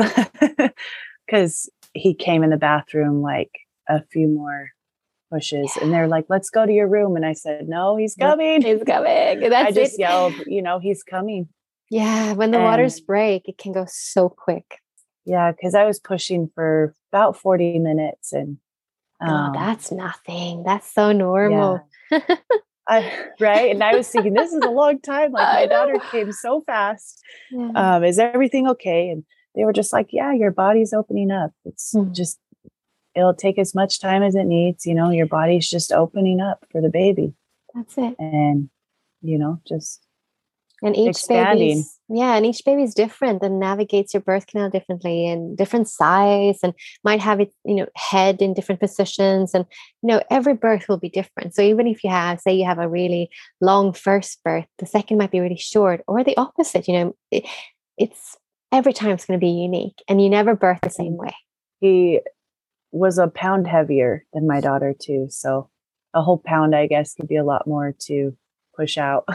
because he came in the bathroom like a few more pushes and they're like, let's go to your room. And I said, no, he's coming. He's coming. That's I just it. yelled, you know, he's coming. Yeah, when the And- waters break, it can go so quick. Yeah, because I was pushing for about forty minutes and Oh, um, that's nothing. That's so normal. I, right. And I was thinking, this is a long time. Like I my daughter know. came so fast. Yeah. Um, is everything okay? And they were just like, yeah, your body's opening up. It's Hmm. just, it'll take as much time as it needs. You know, your body's just opening up for the baby. That's it. And, you know, just And each expanding. baby's yeah, and each baby's different and navigates your birth canal differently and different size and might have its, you know, head in different positions. And, you know, every birth will be different. So even if you have, say you have a really long first birth, the second might be really short, or the opposite, you know, it, it's every time it's going to be unique and you never birth the same way. he was a pound heavier than my daughter too. So a whole pound, I guess, could be a lot more to push out,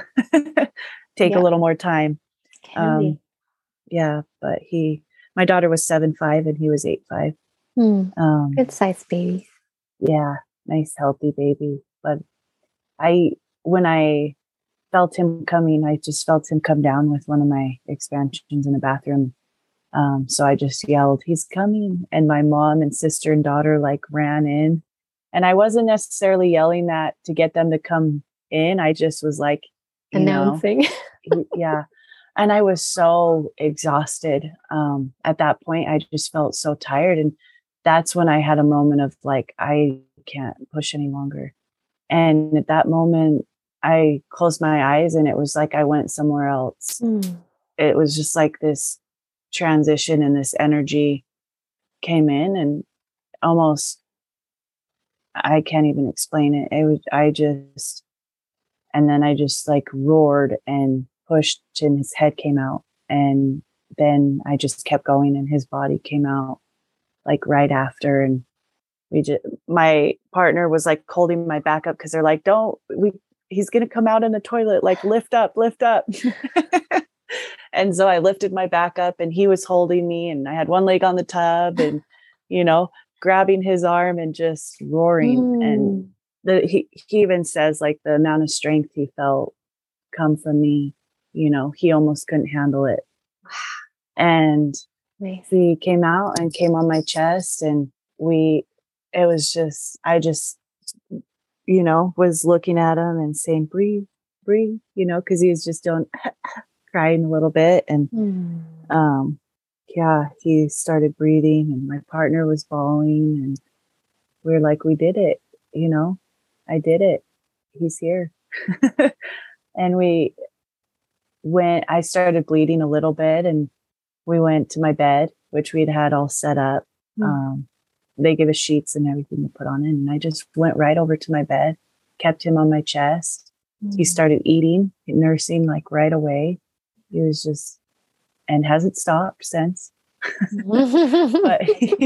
take Yeah. a little more time. Can be. Um, yeah, but he, my daughter was seven five and he was eight five. Hmm. Um, Good sized babies. yeah, nice healthy baby. But I, when I felt him coming, I just felt him come down with one of my expansions in the bathroom. Um, so I just yelled, "He's coming!" And my mom and sister and daughter like ran in, and I wasn't necessarily yelling that to get them to come in. I just was like, you know, Announcing. he- yeah. And I was so exhausted. Um, at that point, I just felt so tired. And that's when I had a moment of like, I can't push any longer. And at that moment, I closed my eyes and it was like I went somewhere else. Hmm. It was just like this transition and this energy came in and almost, I can't even explain it. It was, I just, and then I just like roared and pushed and his head came out. And then I just kept going and his body came out like right after. And we just, my partner was like holding my back up because they're like, don't, we, he's going to come out in the toilet, like lift up, lift up. And so I lifted my back up and he was holding me and I had one leg on the tub and, you know, grabbing his arm and just roaring. Mm. And the, he, he even says like the amount of strength he felt come from me, you know, he almost couldn't handle it. And Nice. he came out and came on my chest and we, it was just, I just, you know, was looking at him and saying, breathe, breathe, you know, cause he was just doing, crying a little bit. And, Hmm. um, yeah, he started breathing and my partner was bawling and we were like, we did it, you know, I did it. He's here. And we, when I started bleeding a little bit, and we went to my bed, which we'd had all set up. Mm. Um, they gave us sheets and everything to put on it. And I just went right over to my bed, kept him on my chest. Mm. He started eating, nursing like right away. He was just, and hasn't stopped since. But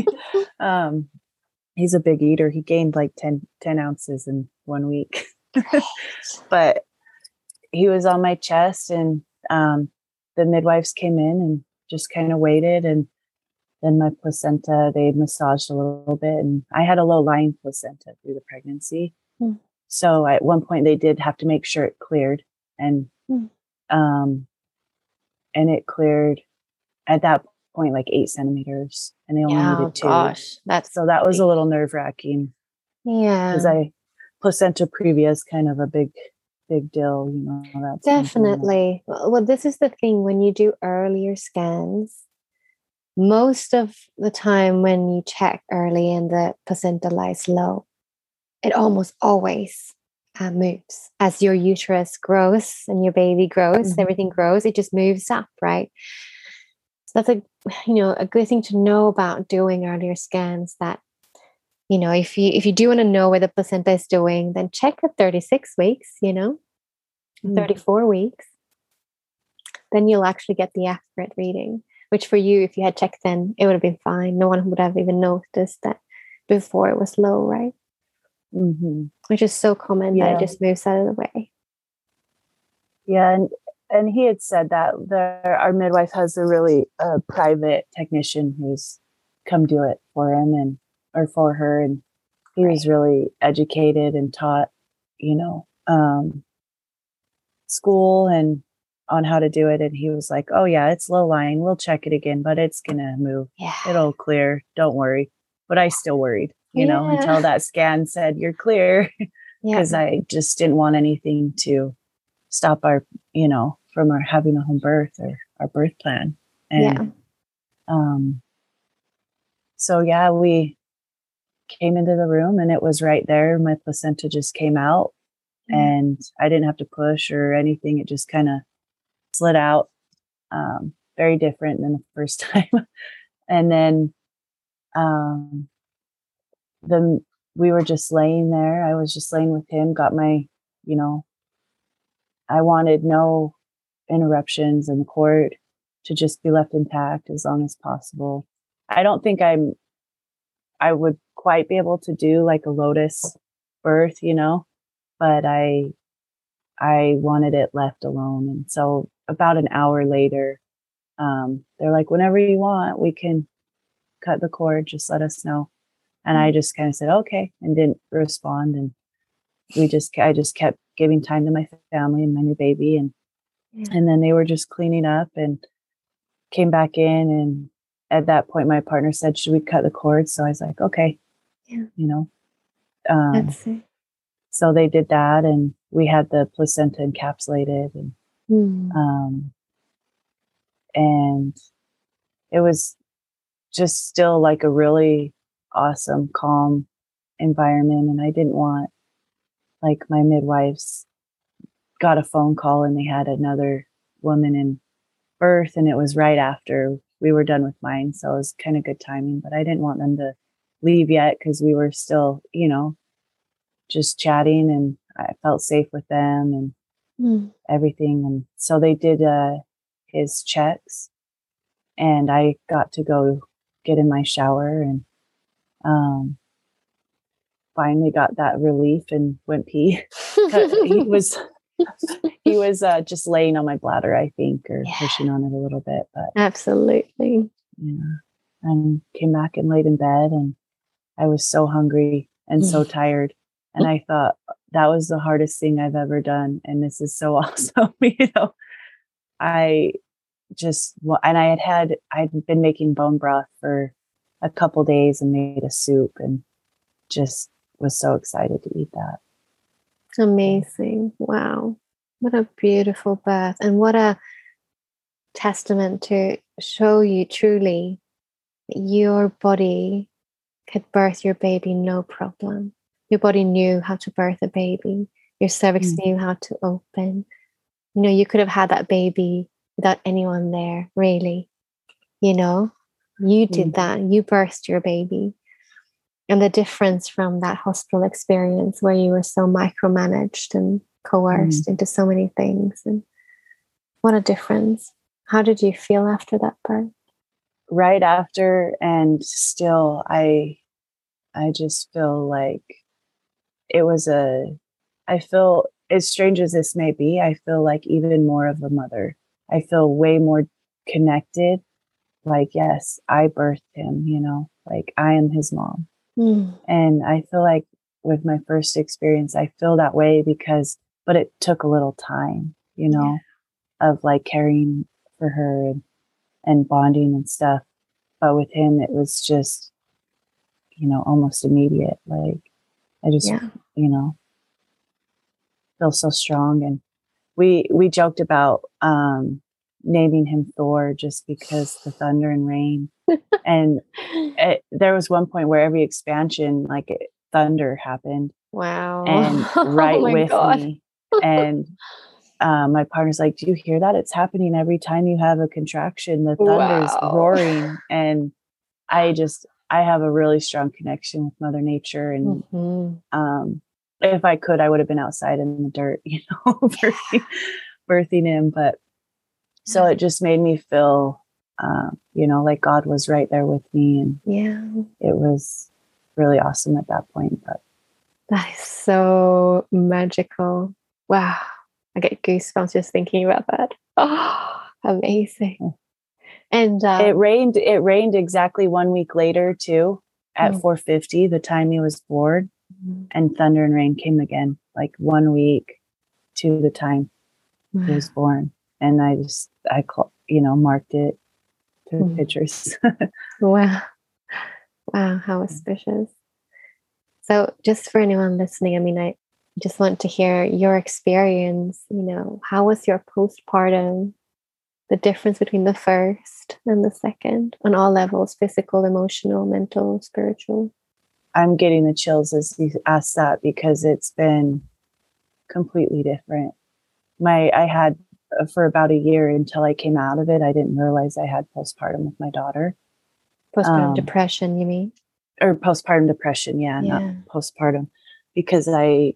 um, he's a big eater. He gained like ten, ten ounces in one week. But he was on my chest, and um, the midwives came in and just kind of waited. And then my placenta, they massaged a little bit, and I had a low lying placenta through the pregnancy. Mm. So at one point they did have to make sure it cleared, and Mm. um, and it cleared at that point like eight centimeters, and they only Oh needed two. gosh, that's So that was a little nerve wracking yeah, because I placenta previa is kind of a big, big deal, you know. That's something that- definitely. Well, well, this is the thing when you do earlier scans. Most of the time, when you check early and the placenta lies low, it almost always uh, moves as your uterus grows and your baby grows. Mhm. Everything grows; it just moves up, right? So that's a you know a good thing to know about doing earlier scans. That you know if you if you do want to know where the placenta is doing, then check at thirty-six weeks. You know, Mm. thirty-four weeks. Then you'll actually get the accurate reading. Which for you, if you had checked then, it would have been fine. No one would have even noticed that before it was low, right? Mhm. Which is so common that Yeah. it just moves out of the way. Yeah, and and he had said that there, our midwife has a really uh, private technician who's come do it for him and or for her, and he was really educated and taught, you know, um, school and on how to do it. And he was like, "Oh yeah, it's low lying. We'll check it again, but it's gonna move. Yeah. It'll clear. Don't worry." But I still worried, you know, Yeah. until that scan said you're clear, Yeah. because I just didn't want anything to stop our, you know, from our having a home birth or our birth plan. And Yeah. um, so yeah, we came into the room and it was right there. My placenta just came out, Mhm. and I didn't have to push or anything. It just kind of slid out. Um, very different than the first time. And then um, then we were just laying there. I was just laying with him, got my, you know, I wanted no interruptions in the cord, to just be left intact as long as possible. I don't think I'm, I would quite be able to do like a lotus birth, you know, but I, I wanted it left alone. And so about an hour later, um, they're like, "Whenever you want, we can cut the cord. Just let us know." And I just kind of said, "Okay," and didn't respond. And we just, I just kept giving time to my family and my new baby. And, Yeah. and then they were just cleaning up and came back in. And at that point, my partner said, "Should we cut the cord?" So I was like, "Okay," Yeah. you know, um, That's it. so they did that, and we had the placenta encapsulated, and, Mm. um, and it was just still like a really awesome, calm environment. And I didn't want, like, my midwives got a phone call and they had another woman in birth, and it was right after we were done with mine. So it was kind of good timing, but I didn't want them to leave yet because we were still, you know, just chatting, and I felt safe with them and Mm. everything. And so they did uh, his checks, and I got to go get in my shower and um, finally got that relief and went pee. he was he was uh, just laying on my bladder, I think, or Yeah. pushing on it a little bit, but Absolutely. yeah. And came back and laid in bed, and I was so hungry and so tired. And I thought, that was the hardest thing I've ever done. And this is so awesome. You know, I just, wa- and I had had, I'd been making bone broth for a couple days and made a soup, and just was so excited to eat that. Amazing. Wow. What a beautiful birth. And what a testament to show you truly that your body could birth your baby no problem. Your body knew how to birth a baby. Your cervix Mm. knew how to open. you know, you could have had that baby without anyone there, really. You know, you did Mhm. that. You birthed your baby. And the difference from that hospital experience where you were so micromanaged and coerced into so many things. And what a difference. How did you feel after that birth? Right after, and still, I, I just feel like it was a, I feel, as strange as this may be, I feel like even more of a mother. I feel way more connected. Like, yes, I birthed him, you know, like I am his mom. Mm. And I feel like with my first experience, I feel that way because, but it took a little time, you know, yeah. of like caring for her and, and bonding and stuff. But with him, it was just, you know, almost immediate. Like I just, Yeah. you know, feel so strong. And we, we joked about, um, naming him Thor just because the thunder and rain. And it, there was one point where every expansion, like it, thunder happened. Wow. And right oh my with God. me. And um, my partner's like, do you hear that? It's happening every time you have a contraction. The thunder's Wow. roaring. And I just, I have a really strong connection with Mother Nature. And Mm-hmm. um, if I could, I would have been outside in the dirt, you know, birthing, birthing him. But so it just made me feel, uh, you know, like God was right there with me. And Yeah. it was really awesome at that point. But that is so magical. Wow. I get goosebumps just thinking about that. Oh, amazing. And um, it rained, it rained exactly one week later too, at Mm. four fifty, the time he was born, Mhm. and thunder and rain came again, like one week to the time he was born. And I just, I, cl- you know, marked it, took Mm. pictures. Wow. Wow, how auspicious. So just for anyone listening, I mean, I just want to hear your experience, you know, how was your postpartum, the difference between the first and the second on all levels, physical, emotional, mental, spiritual? I'm getting the chills as you asked that because it's been completely different. My, I had uh, for about a year until I came out of it, I didn't realize I had postpartum with my daughter. Postpartum Um, depression, you mean? Or postpartum depression. Yeah, Yeah. not postpartum, because I,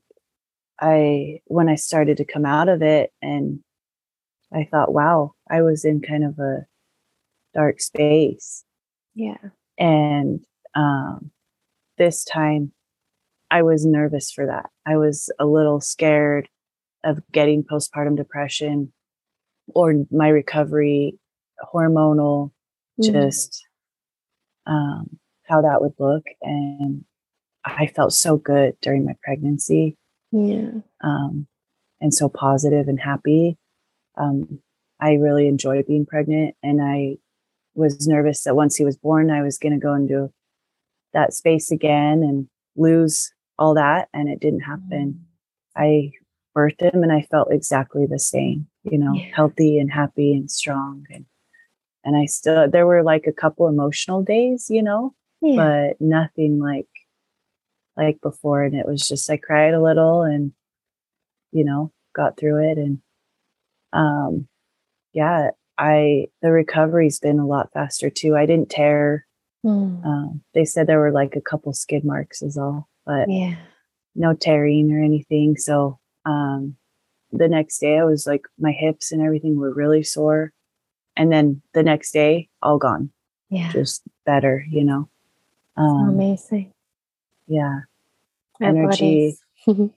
I, when I started to come out of it and I thought, wow, I was in kind of a dark space. Yeah. And, um, this time I was nervous for that. I was a little scared of getting postpartum depression or my recovery, hormonal, Mm. just, um, how that would look. And I felt so good during my pregnancy. Yeah. Um, and so positive and happy. Um, I really enjoyed being pregnant, and I was nervous that once he was born, I was going to go into that space again and lose all that. And it didn't happen. I birthed him and I felt exactly the same, you know, Yeah. healthy and happy and strong. And, and I still, there were like a couple emotional days, you know, Yeah. but nothing like, like before. And it was just, I cried a little and, you know, got through it. And, um, yeah, I, the recovery's been a lot faster too. I didn't tear. Mm. Um, they said there were like a couple skid marks is all, but Yeah. no tearing or anything. So, um, the next day I was like, my hips and everything were really sore. And then the next day, all gone. Yeah. Just better, you know? So Um, amazing. yeah. Our Energy. bodies.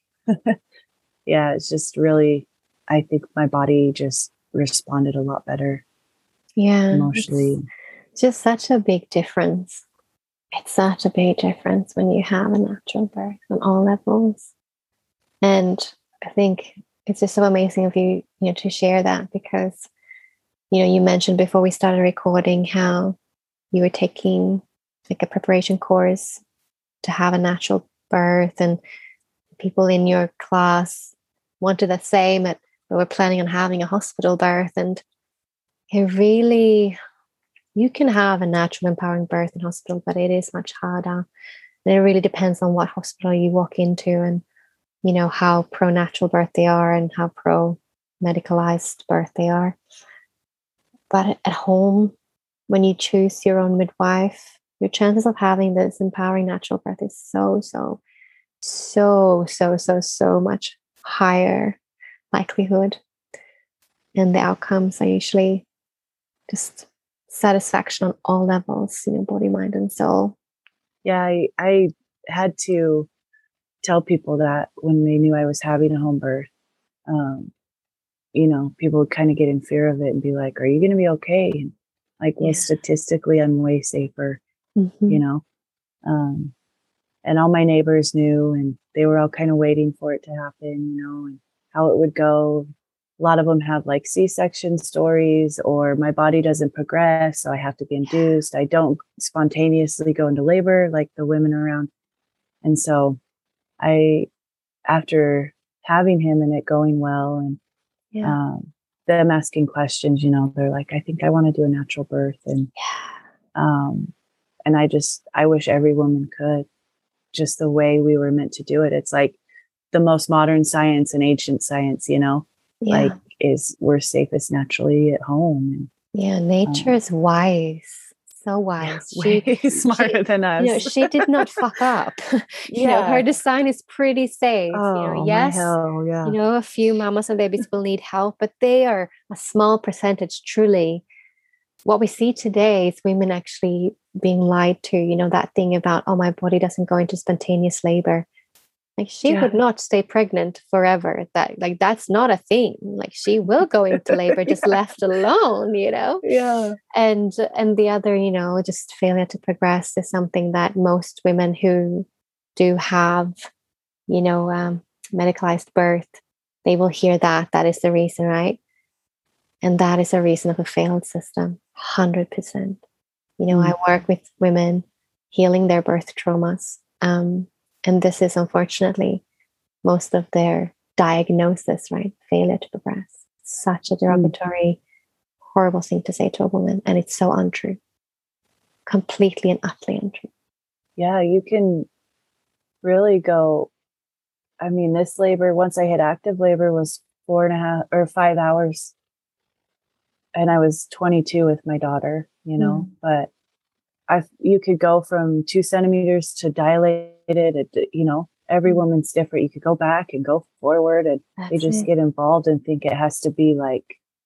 Yeah. It's just really, I think my body just responded a lot better Yeah. emotionally. It's just such a big difference. It's such a big difference when you have a natural birth on all levels. And I think it's just so amazing of you, you know, to share that because, you know, you mentioned before we started recording how you were taking like a preparation course to have a natural birth, and people in your class wanted the same, but were planning on having a hospital birth. And it really, you can have a natural empowering birth in hospital, but it is much harder. And it really depends on what hospital you walk into and, you know, how pro natural birth they are and how pro medicalized birth they are. But at home, when you choose your own midwife, your chances of having this empowering natural birth is so, so, so, so, so, so much higher likelihood. And the outcomes are usually just satisfaction on all levels, you know, body, mind, and soul. Yeah, I, I had to tell people that when they knew I was having a home birth. Um, you know, people would kind of get in fear of it and be like, are you going to be okay? And like, well, Yeah. statistically, I'm way safer, Mm-hmm. you know? Um, and all my neighbors knew, and they were all kind of waiting for it to happen, you know, and how it would go. A lot of them have like C-section stories, or my body doesn't progress, so I have to be induced. I don't spontaneously go into labor like the women around. And so I, after having him and it going well, and Yeah. um, them asking questions, you know, they're like, I think I want to do a natural birth. And, Yeah. um, and I just, I wish every woman could, just the way we were meant to do it. It's like the most modern science and ancient science, you know, Yeah. like is we're safest naturally at home. And Yeah. Nature um, is wise. So wise. way She, smarter she- than us. you know, she did not fuck up. You know, her Yeah. design is pretty safe. Oh, you know, my yes, hell, yeah. you know, a few mamas and babies will need help, but they are a small percentage, truly. What we see today is women actually being lied to, you know, that thing about, oh, my body doesn't go into spontaneous labor. Like she Yeah. would not stay pregnant forever. That like that's not a thing. Like she will go into labor, just Yeah. left alone, you know. Yeah. And and the other, you know, just failure to progress is something that most women who do have, you know, um, medicalized birth, they will hear that. That is the reason, right? And that is a reason of a failed system, one hundred percent. You know, Mm. I work with women healing their birth traumas. Um, and this is unfortunately most of their diagnosis, right? Failure to progress. Such a derogatory, horrible thing to say to a woman. And it's so untrue. Completely and utterly untrue. Yeah, you can really go. I mean, this labor, once I hit active labor, was four and a half or five hours. And I was twenty-two with my daughter, you know, but I, you could go from two centimeters to dilated, it, you know, every woman's different. You could go back and go forward, and That's they just it. get involved and think it has to be like,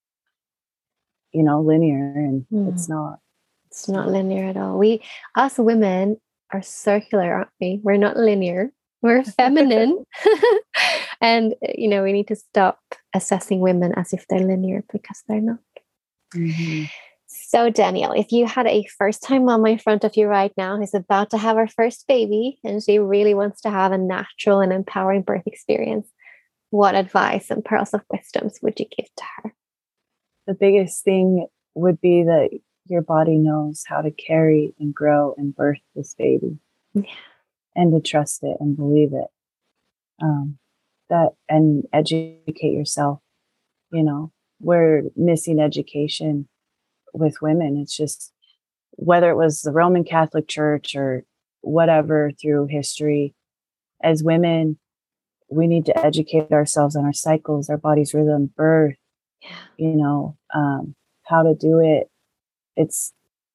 you know, linear, and Mm. it's not. It's not linear at all. We, us women, are circular, aren't we? We're not linear. We're feminine. And, you know, we need to stop assessing women as if they're linear, because they're not. Mhm. So, Danielle, if you had a first-time mama in front of you right now who's about to have her first baby and she really wants to have a natural and empowering birth experience, what advice and pearls of wisdoms would you give to her? The biggest thing would be that your body knows how to carry and grow and birth this baby. Yeah. And to trust it and believe it. Um, that and educate yourself. You know, we're missing education with women. It's just, whether it was the Roman Catholic Church or whatever through history, as women, we need to educate ourselves on our cycles, our body's rhythm, birth, Yeah. you know, um, how to do it. It's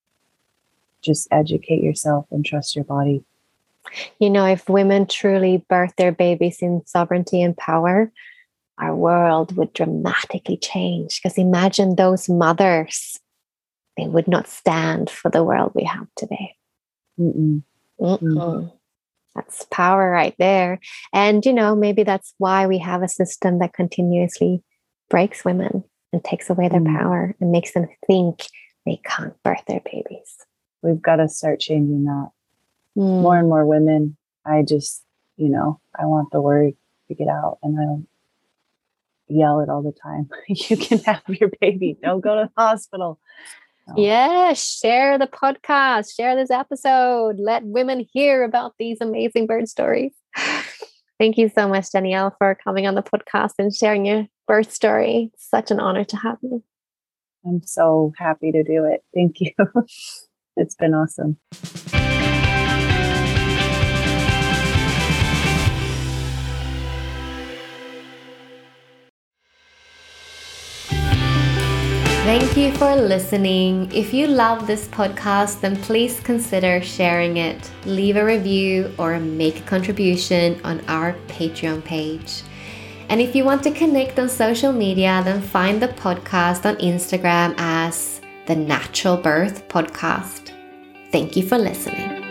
just educate yourself and trust your body. You know, if women truly birth their babies in sovereignty and power, our world would dramatically change. Because imagine those mothers, they would not stand for the world we have today. Mm-mm. Mm-mm. That's power right there. And, you know, maybe that's why we have a system that continuously breaks women and takes away their Mm. power and makes them think they can't birth their babies. We've got to start changing that. Mm. More and more women, I just, you know, I want the word to get out, and I don't yell it all the time. You can have your baby. Don't go to the hospital. No. Yeah, share the podcast, share this episode. Let women hear about these amazing birth stories. Thank you so much, Danielle, for coming on the podcast and sharing your birth story. It's such an honor to have you. I'm so happy to do it. Thank you. It's been awesome. Thank you for listening. If you love this podcast, then please consider sharing it, leave a review, or make a contribution on our Patreon page. And if you want to connect on social media, then find the podcast on Instagram as The Natural Birth Podcast. Thank you for listening.